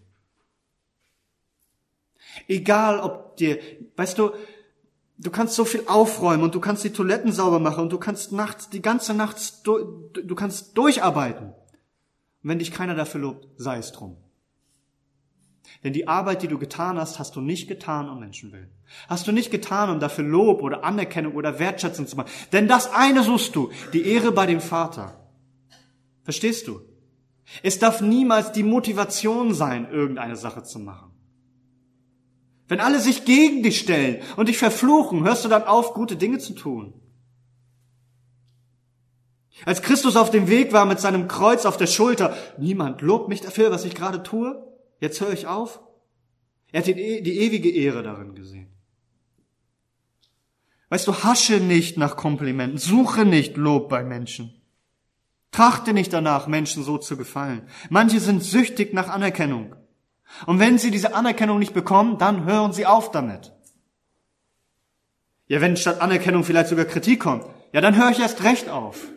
Egal ob dir, weißt du, du kannst so viel aufräumen und du kannst die Toiletten sauber machen und du kannst nachts, die ganze Nacht, du kannst durcharbeiten. Und wenn dich keiner dafür lobt, sei es drum. Denn die Arbeit, die du getan hast, hast du nicht getan um Menschen willen. Hast du nicht getan, um dafür Lob oder Anerkennung oder Wertschätzung zu machen. Denn das eine suchst du, die Ehre bei dem Vater. Verstehst du? Es darf niemals die Motivation sein, irgendeine Sache zu machen. Wenn alle sich gegen dich stellen und dich verfluchen, hörst du dann auf, gute Dinge zu tun. Als Christus auf dem Weg war mit seinem Kreuz auf der Schulter, niemand lobt mich dafür, was ich gerade tue. Jetzt höre ich auf. Er hat die ewige Ehre darin gesehen. Weißt du, hasche nicht nach Komplimenten, suche nicht Lob bei Menschen. Trachte nicht danach, Menschen so zu gefallen. Manche sind süchtig nach Anerkennung. Und wenn sie diese Anerkennung nicht bekommen, dann hören sie auf damit. Ja, wenn statt Anerkennung vielleicht sogar Kritik kommt, ja, dann höre ich erst recht auf.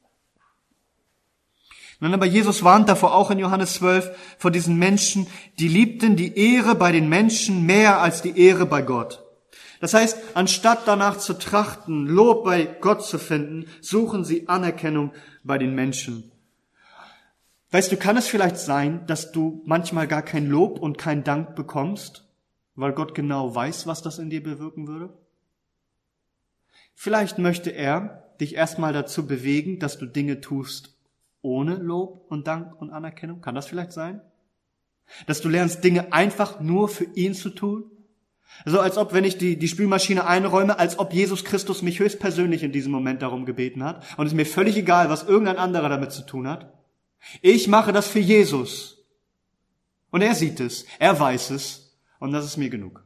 Nein, aber Jesus warnt davor auch in Johannes 12 vor diesen Menschen, die liebten die Ehre bei den Menschen mehr als die Ehre bei Gott. Das heißt, anstatt danach zu trachten, Lob bei Gott zu finden, suchen sie Anerkennung bei den Menschen. Weißt du, kann es vielleicht sein, dass du manchmal gar kein Lob und kein Dank bekommst, weil Gott genau weiß, was das in dir bewirken würde? Vielleicht möchte er dich erstmal dazu bewegen, dass du Dinge tust, ohne Lob und Dank und Anerkennung? Kann das vielleicht sein? Dass du lernst, Dinge einfach nur für ihn zu tun? So als ob, wenn ich die Spülmaschine einräume, als ob Jesus Christus mich höchstpersönlich in diesem Moment darum gebeten hat und es ist mir völlig egal, was irgendein anderer damit zu tun hat. Ich mache das für Jesus. Und er sieht es, er weiß es und das ist mir genug.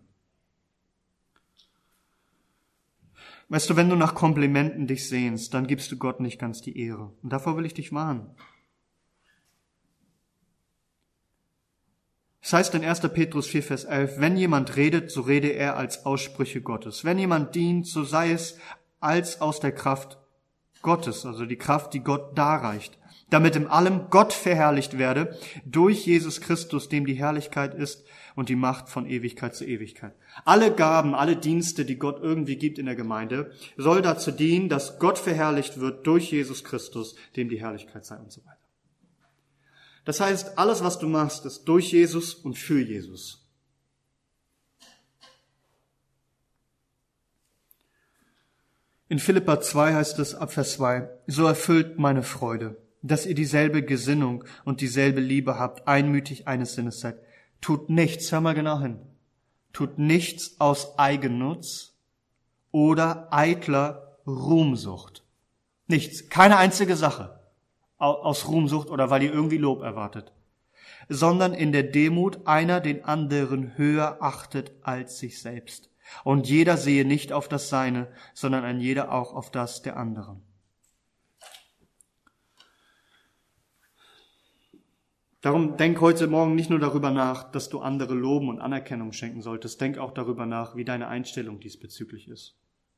Weißt du, wenn du nach Komplimenten dich sehnst, dann gibst du Gott nicht ganz die Ehre. Und davor will ich dich warnen. Es heißt in 1. Petrus 4, Vers 11, wenn jemand redet, so rede er als Aussprüche Gottes. Wenn jemand dient, so sei es als aus der Kraft Gottes, also die Kraft, die Gott darreicht, damit in allem Gott verherrlicht werde, durch Jesus Christus, dem die Herrlichkeit ist und die Macht von Ewigkeit zu Ewigkeit. Alle Gaben, alle Dienste, die Gott irgendwie gibt in der Gemeinde, soll dazu dienen, dass Gott verherrlicht wird durch Jesus Christus, dem die Herrlichkeit sei und so weiter. Das heißt, alles, was du machst, ist durch Jesus und für Jesus. In Philipper 2 heißt es ab Vers 2, so erfüllt meine Freude, dass ihr dieselbe Gesinnung und dieselbe Liebe habt, einmütig eines Sinnes seid. Tut nichts, hör mal genau hin, tut nichts aus Eigennutz oder eitler Ruhmsucht. Nichts, keine einzige Sache aus Ruhmsucht oder weil ihr irgendwie Lob erwartet, sondern in der Demut einer den anderen höher achtet als sich selbst. Und jeder sehe nicht auf das Seine, sondern ein jeder auch auf das der anderen. Darum denk heute Morgen nicht nur darüber nach, dass du andere loben und Anerkennung schenken solltest. Denk auch darüber nach, wie deine Einstellung diesbezüglich ist.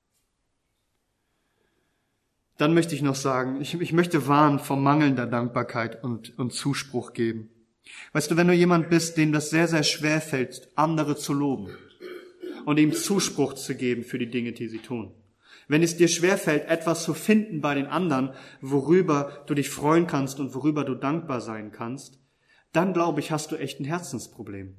Dann möchte ich noch sagen, ich möchte warnen vor mangelnder Dankbarkeit und Zuspruch geben. Weißt du, wenn du jemand bist, dem das sehr, sehr schwer fällt, andere zu loben und ihm Zuspruch zu geben für die Dinge, die sie tun. Wenn es dir schwerfällt, etwas zu finden bei den anderen, worüber du dich freuen kannst und worüber du dankbar sein kannst, dann glaube ich, hast du echt ein Herzensproblem.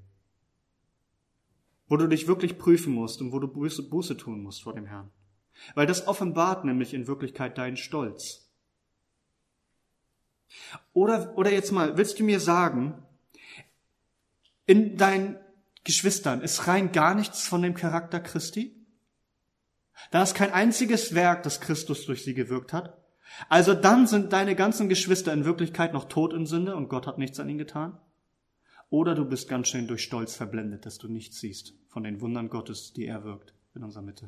Wo du dich wirklich prüfen musst und wo du Buße tun musst vor dem Herrn. Weil das offenbart nämlich in Wirklichkeit deinen Stolz. Oder jetzt mal, willst du mir sagen, in deinen Geschwistern ist rein gar nichts von dem Charakter Christi? Da ist kein einziges Werk, das Christus durch sie gewirkt hat. Also dann sind deine ganzen Geschwister in Wirklichkeit noch tot in Sünde und Gott hat nichts an ihnen getan? Oder du bist ganz schön durch Stolz verblendet, dass du nichts siehst von den Wundern Gottes, die er wirkt in unserer Mitte.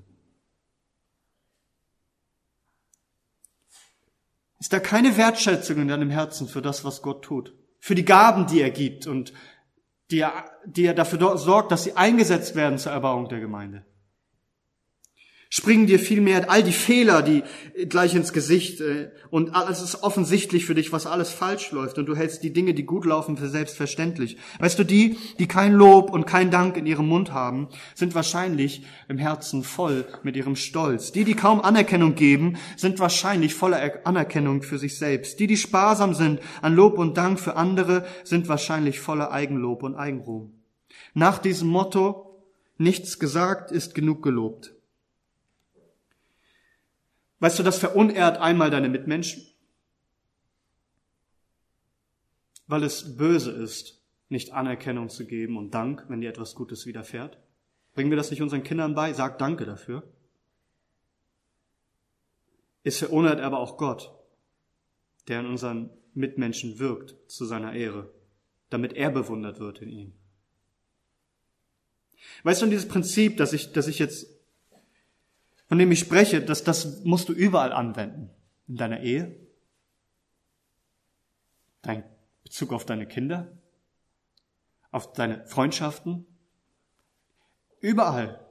Ist da keine Wertschätzung in deinem Herzen für das, was Gott tut? Für die Gaben, die er gibt und die er dafür sorgt, dass sie eingesetzt werden zur Erbauung der Gemeinde? Springen dir vielmehr all die Fehler, die gleich ins Gesicht und alles ist offensichtlich für dich, was alles falsch läuft und du hältst die Dinge, die gut laufen, für selbstverständlich. Weißt du, die kein Lob und kein Dank in ihrem Mund haben, sind wahrscheinlich im Herzen voll mit ihrem Stolz. Die kaum Anerkennung geben, sind wahrscheinlich voller Anerkennung für sich selbst. Die sparsam sind an Lob und Dank für andere, sind wahrscheinlich voller Eigenlob und Eigenruhm. Nach diesem Motto, nichts gesagt ist genug gelobt. Weißt du, das verunehrt einmal deine Mitmenschen, weil es böse ist, nicht Anerkennung zu geben und Dank, wenn dir etwas Gutes widerfährt. Bringen wir das nicht unseren Kindern bei? Sag Danke dafür. Es verunehrt aber auch Gott, der in unseren Mitmenschen wirkt, zu seiner Ehre, damit er bewundert wird in ihnen. Weißt du, dieses Prinzip, dass ich jetzt von dem ich spreche, das musst du überall anwenden. In deiner Ehe, dein Bezug auf deine Kinder, auf deine Freundschaften, überall.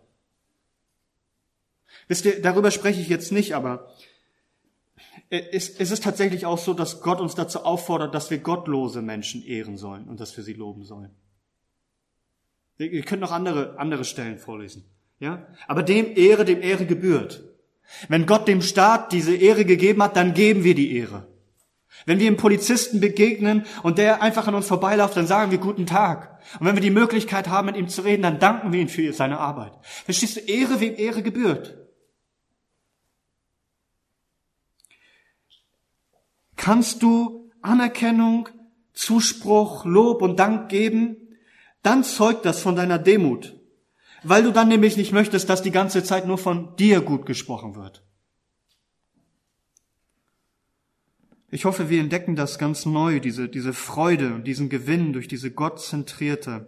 Wisst ihr, darüber spreche ich jetzt nicht, aber es ist tatsächlich auch so, dass Gott uns dazu auffordert, dass wir gottlose Menschen ehren sollen und dass wir sie loben sollen. Ihr könnt noch andere Stellen vorlesen. Ja? Aber dem Ehre gebührt. Wenn Gott dem Staat diese Ehre gegeben hat, dann geben wir die Ehre. Wenn wir einem Polizisten begegnen und der einfach an uns vorbeiläuft, dann sagen wir guten Tag. Und wenn wir die Möglichkeit haben, mit ihm zu reden, dann danken wir ihm für seine Arbeit. Verstehst du, Ehre, wem Ehre gebührt. Kannst du Anerkennung, Zuspruch, Lob und Dank geben, dann zeugt das von deiner Demut. Weil du dann nämlich nicht möchtest, dass die ganze Zeit nur von dir gut gesprochen wird. Ich hoffe, wir entdecken das ganz neu, diese Freude und diesen Gewinn durch dieses gottzentrierte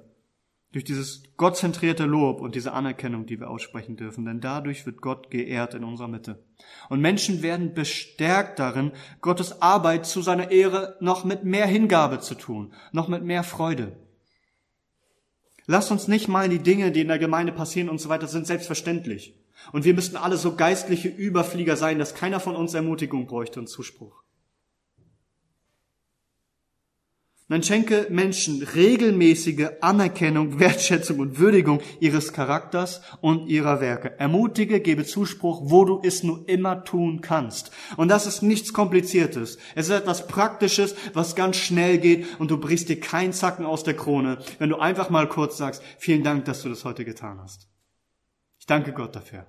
Lob und diese Anerkennung, die wir aussprechen dürfen. Denn dadurch wird Gott geehrt in unserer Mitte. Und Menschen werden bestärkt darin, Gottes Arbeit zu seiner Ehre noch mit mehr Hingabe zu tun, noch mit mehr Freude. Lasst uns nicht meinen, die Dinge, die in der Gemeinde passieren und so weiter, sind selbstverständlich. Und wir müssten alle so geistliche Überflieger sein, dass keiner von uns Ermutigung bräuchte und Zuspruch. Dann schenke Menschen regelmäßige Anerkennung, Wertschätzung und Würdigung ihres Charakters und ihrer Werke. Ermutige, gebe Zuspruch, wo du es nur immer tun kannst. Und das ist nichts Kompliziertes. Es ist etwas Praktisches, was ganz schnell geht und du brichst dir keinen Zacken aus der Krone, wenn du einfach mal kurz sagst, vielen Dank, dass du das heute getan hast. Ich danke Gott dafür.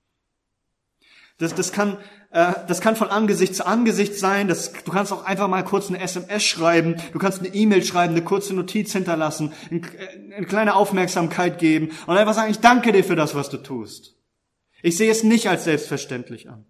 Das kann von Angesicht zu Angesicht sein. Du kannst auch einfach mal kurz eine SMS schreiben. Du kannst eine E-Mail schreiben, eine kurze Notiz hinterlassen, eine kleine Aufmerksamkeit geben und einfach sagen, ich danke dir für das, was du tust. Ich sehe es nicht als selbstverständlich an.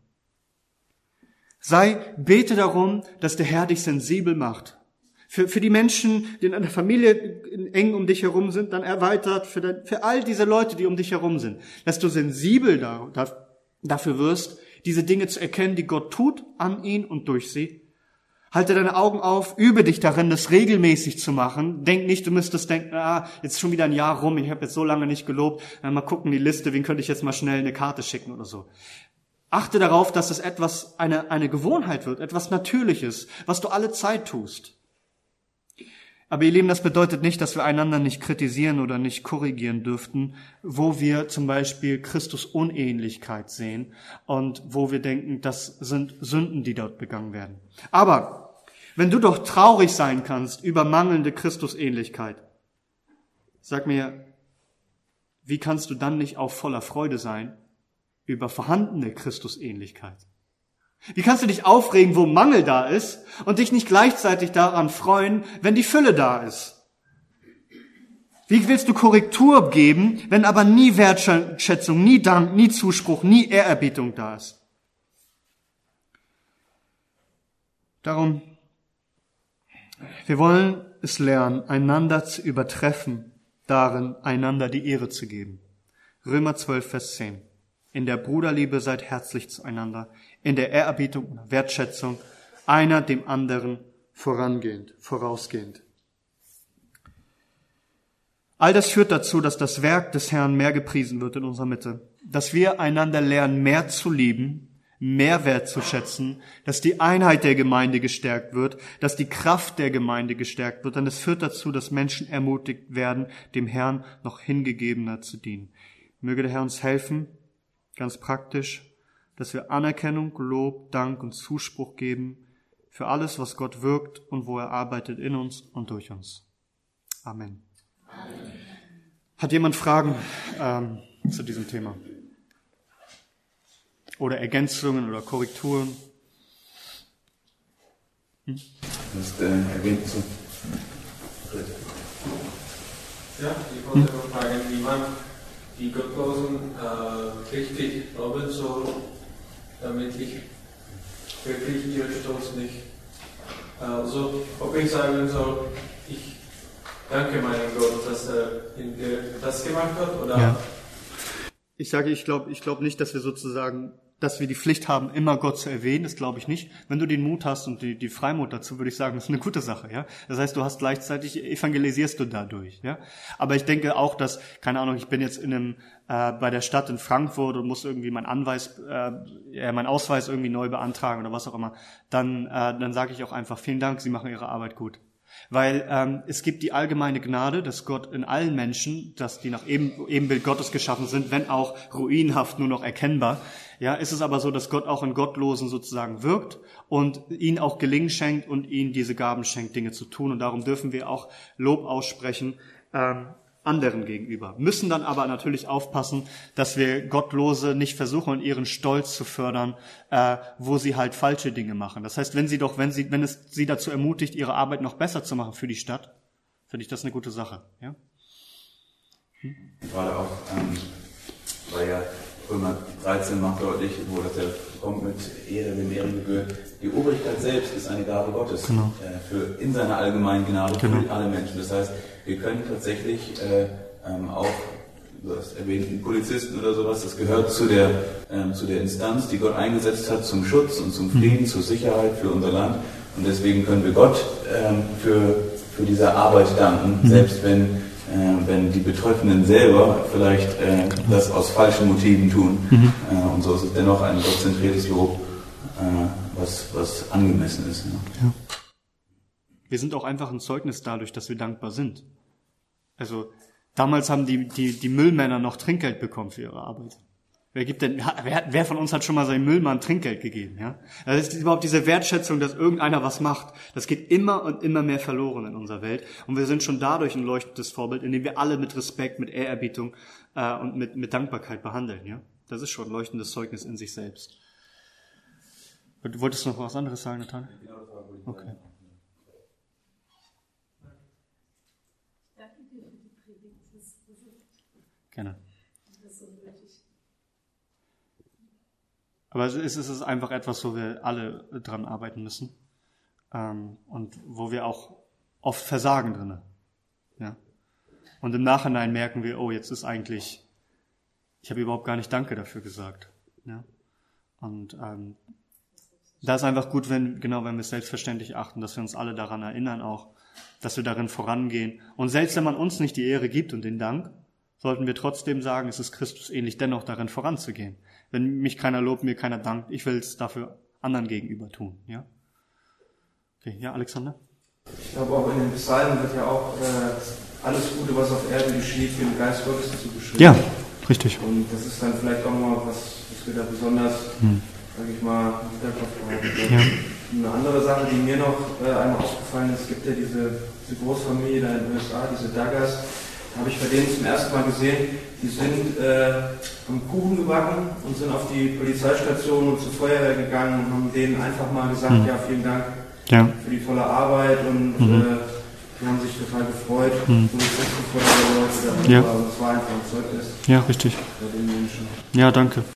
Bete darum, dass der Herr dich sensibel macht. Für die Menschen, die in einer Familie eng um dich herum sind, dann erweitert, für all diese Leute, die um dich herum sind, dass du sensibel dafür wirst, diese Dinge zu erkennen, die Gott tut an ihn und durch sie. Halte deine Augen auf, übe dich darin, das regelmäßig zu machen. Denk nicht, du müsstest denken, jetzt ist schon wieder ein Jahr rum, ich habe jetzt so lange nicht gelobt, mal gucken die Liste, wen könnte ich jetzt mal schnell eine Karte schicken oder so. Achte darauf, dass es eine Gewohnheit wird, etwas Natürliches, was du alle Zeit tust. Aber ihr Lieben, das bedeutet nicht, dass wir einander nicht kritisieren oder nicht korrigieren dürften, wo wir zum Beispiel Christus Unähnlichkeit sehen und wo wir denken, das sind Sünden, die dort begangen werden. Aber wenn du doch traurig sein kannst über mangelnde Christusähnlichkeit, sag mir, wie kannst du dann nicht auch voller Freude sein über vorhandene Christusähnlichkeit? Wie kannst du dich aufregen, wo Mangel da ist und dich nicht gleichzeitig daran freuen, wenn die Fülle da ist? Wie willst du Korrektur geben, wenn aber nie Wertschätzung, nie Dank, nie Zuspruch, nie Ehrerbietung da ist? Darum, wir wollen es lernen, einander zu übertreffen, darin einander die Ehre zu geben. Römer 12, Vers 10. In der Bruderliebe seid herzlich zueinander, in der Ehrerbietung und Wertschätzung, einer dem anderen vorausgehend. All das führt dazu, dass das Werk des Herrn mehr gepriesen wird in unserer Mitte, dass wir einander lernen, mehr zu lieben, mehr wertzuschätzen, dass die Einheit der Gemeinde gestärkt wird, dass die Kraft der Gemeinde gestärkt wird, und es führt dazu, dass Menschen ermutigt werden, dem Herrn noch hingegebener zu dienen. Möge der Herr uns helfen, ganz praktisch, dass wir Anerkennung, Lob, Dank und Zuspruch geben für alles, was Gott wirkt und wo er arbeitet in uns und durch uns. Amen. Hat jemand Fragen zu diesem Thema? Oder Ergänzungen oder Korrekturen? Das ist Ergänzung. Ja, ich wollte noch fragen, wie man die Gottlosen richtig loben soll, damit ich wirklich ihren Stolz nicht. Also, ob ich sagen soll, ich danke meinem Gott, dass er in dir das gemacht hat, oder? Ja. Ich glaube nicht, dass wir sozusagen, dass wir die Pflicht haben, immer Gott zu erwähnen, das glaube ich nicht. Wenn du den Mut hast und die Freimut dazu, würde ich sagen, das ist eine gute Sache, ja. Das heißt, du hast gleichzeitig, evangelisierst du dadurch, ja. Aber ich denke auch, dass, keine Ahnung, ich bin jetzt bei der Stadt in Frankfurt und muss irgendwie meinen Ausweis irgendwie neu beantragen oder was auch immer. Dann sage ich auch einfach, vielen Dank, Sie machen Ihre Arbeit gut. Weil es gibt die allgemeine Gnade, dass Gott in allen Menschen, dass die nach Ebenbild Gottes geschaffen sind, wenn auch ruinhaft nur noch erkennbar, ja, ist es aber so, dass Gott auch in Gottlosen sozusagen wirkt und ihnen auch Gelingen schenkt und ihnen diese Gaben schenkt, Dinge zu tun. Und darum dürfen wir auch Lob aussprechen anderen gegenüber. Müssen dann aber natürlich aufpassen, dass wir Gottlose nicht versuchen, ihren Stolz zu fördern, wo sie halt falsche Dinge machen. Das heißt, wenn es sie dazu ermutigt, ihre Arbeit noch besser zu machen für die Stadt, finde ich das eine gute Sache. Ja? Gerade auch, weil ja Römer 13 macht deutlich, wo das ja kommt mit Ehre, dem Ehren gebührt. Die Obrigkeit selbst ist eine Gabe Gottes, genau. In seiner allgemeinen Gnade für alle Menschen. Das heißt, wir können tatsächlich auch, du hast erwähnt, Polizisten oder sowas, das gehört zu der Instanz, die Gott eingesetzt hat zum Schutz und zum Frieden, zur Sicherheit für unser Land. Und deswegen können wir Gott für diese Arbeit danken, selbst wenn die Betreffenden selber vielleicht das aus falschen Motiven tun. Und so ist es dennoch ein gottzentriertes Lob, was angemessen ist. Ja. Wir sind auch einfach ein Zeugnis dadurch, dass wir dankbar sind. Also damals haben die Müllmänner noch Trinkgeld bekommen für ihre Arbeit. Wer von uns hat schon mal seinem Müllmann Trinkgeld gegeben? Ja? Das ist überhaupt diese Wertschätzung, dass irgendeiner was macht. Das geht immer und immer mehr verloren in unserer Welt. Und wir sind schon dadurch ein leuchtendes Vorbild, indem wir alle mit Respekt, mit Ehrerbietung und mit Dankbarkeit behandeln. Ja? Das ist schon ein leuchtendes Zeugnis in sich selbst. Du wolltest noch was anderes sagen, Nathan? Okay. Danke dir für die Predigt. Gerne. Das ist so nötig. Aber es ist einfach etwas, wo wir alle dran arbeiten müssen. Und wo wir auch oft versagen drinne. Ja. Und im Nachhinein merken wir, oh, jetzt ist eigentlich, ich habe überhaupt gar nicht Danke dafür gesagt. Ja. Und da ist einfach gut, wenn wir es selbstverständlich achten, dass wir uns alle daran erinnern auch, dass wir darin vorangehen. Und selbst wenn man uns nicht die Ehre gibt und den Dank, sollten wir trotzdem sagen, es ist Christus ähnlich, dennoch darin voranzugehen. Wenn mich keiner lobt, mir keiner dankt, ich will es dafür anderen gegenüber tun. Ja? Okay, ja, Alexander? Ich glaube, auch in den Psalmen wird ja auch alles Gute, was auf Erden geschieht, dem Geist Gottes zugeschrieben. Ja, richtig. Und das ist dann vielleicht auch mal was wir da besonders, sage ich mal, im Hinterkopf haben. Ja. Eine andere Sache, die mir noch einmal aufgefallen ist, es gibt ja diese Großfamilie da in den USA, diese Duggars. Habe ich bei denen zum ersten Mal gesehen, die sind am Kuchen gebacken und sind auf die Polizeistation und zur Feuerwehr gegangen und haben denen einfach mal gesagt, ja, vielen Dank für die tolle Arbeit und die haben sich total gefreut, so wie Feuerwehrleute da war und es war einfach ein Zeugnis. Ja, richtig. Bei den Menschen. Ja, danke.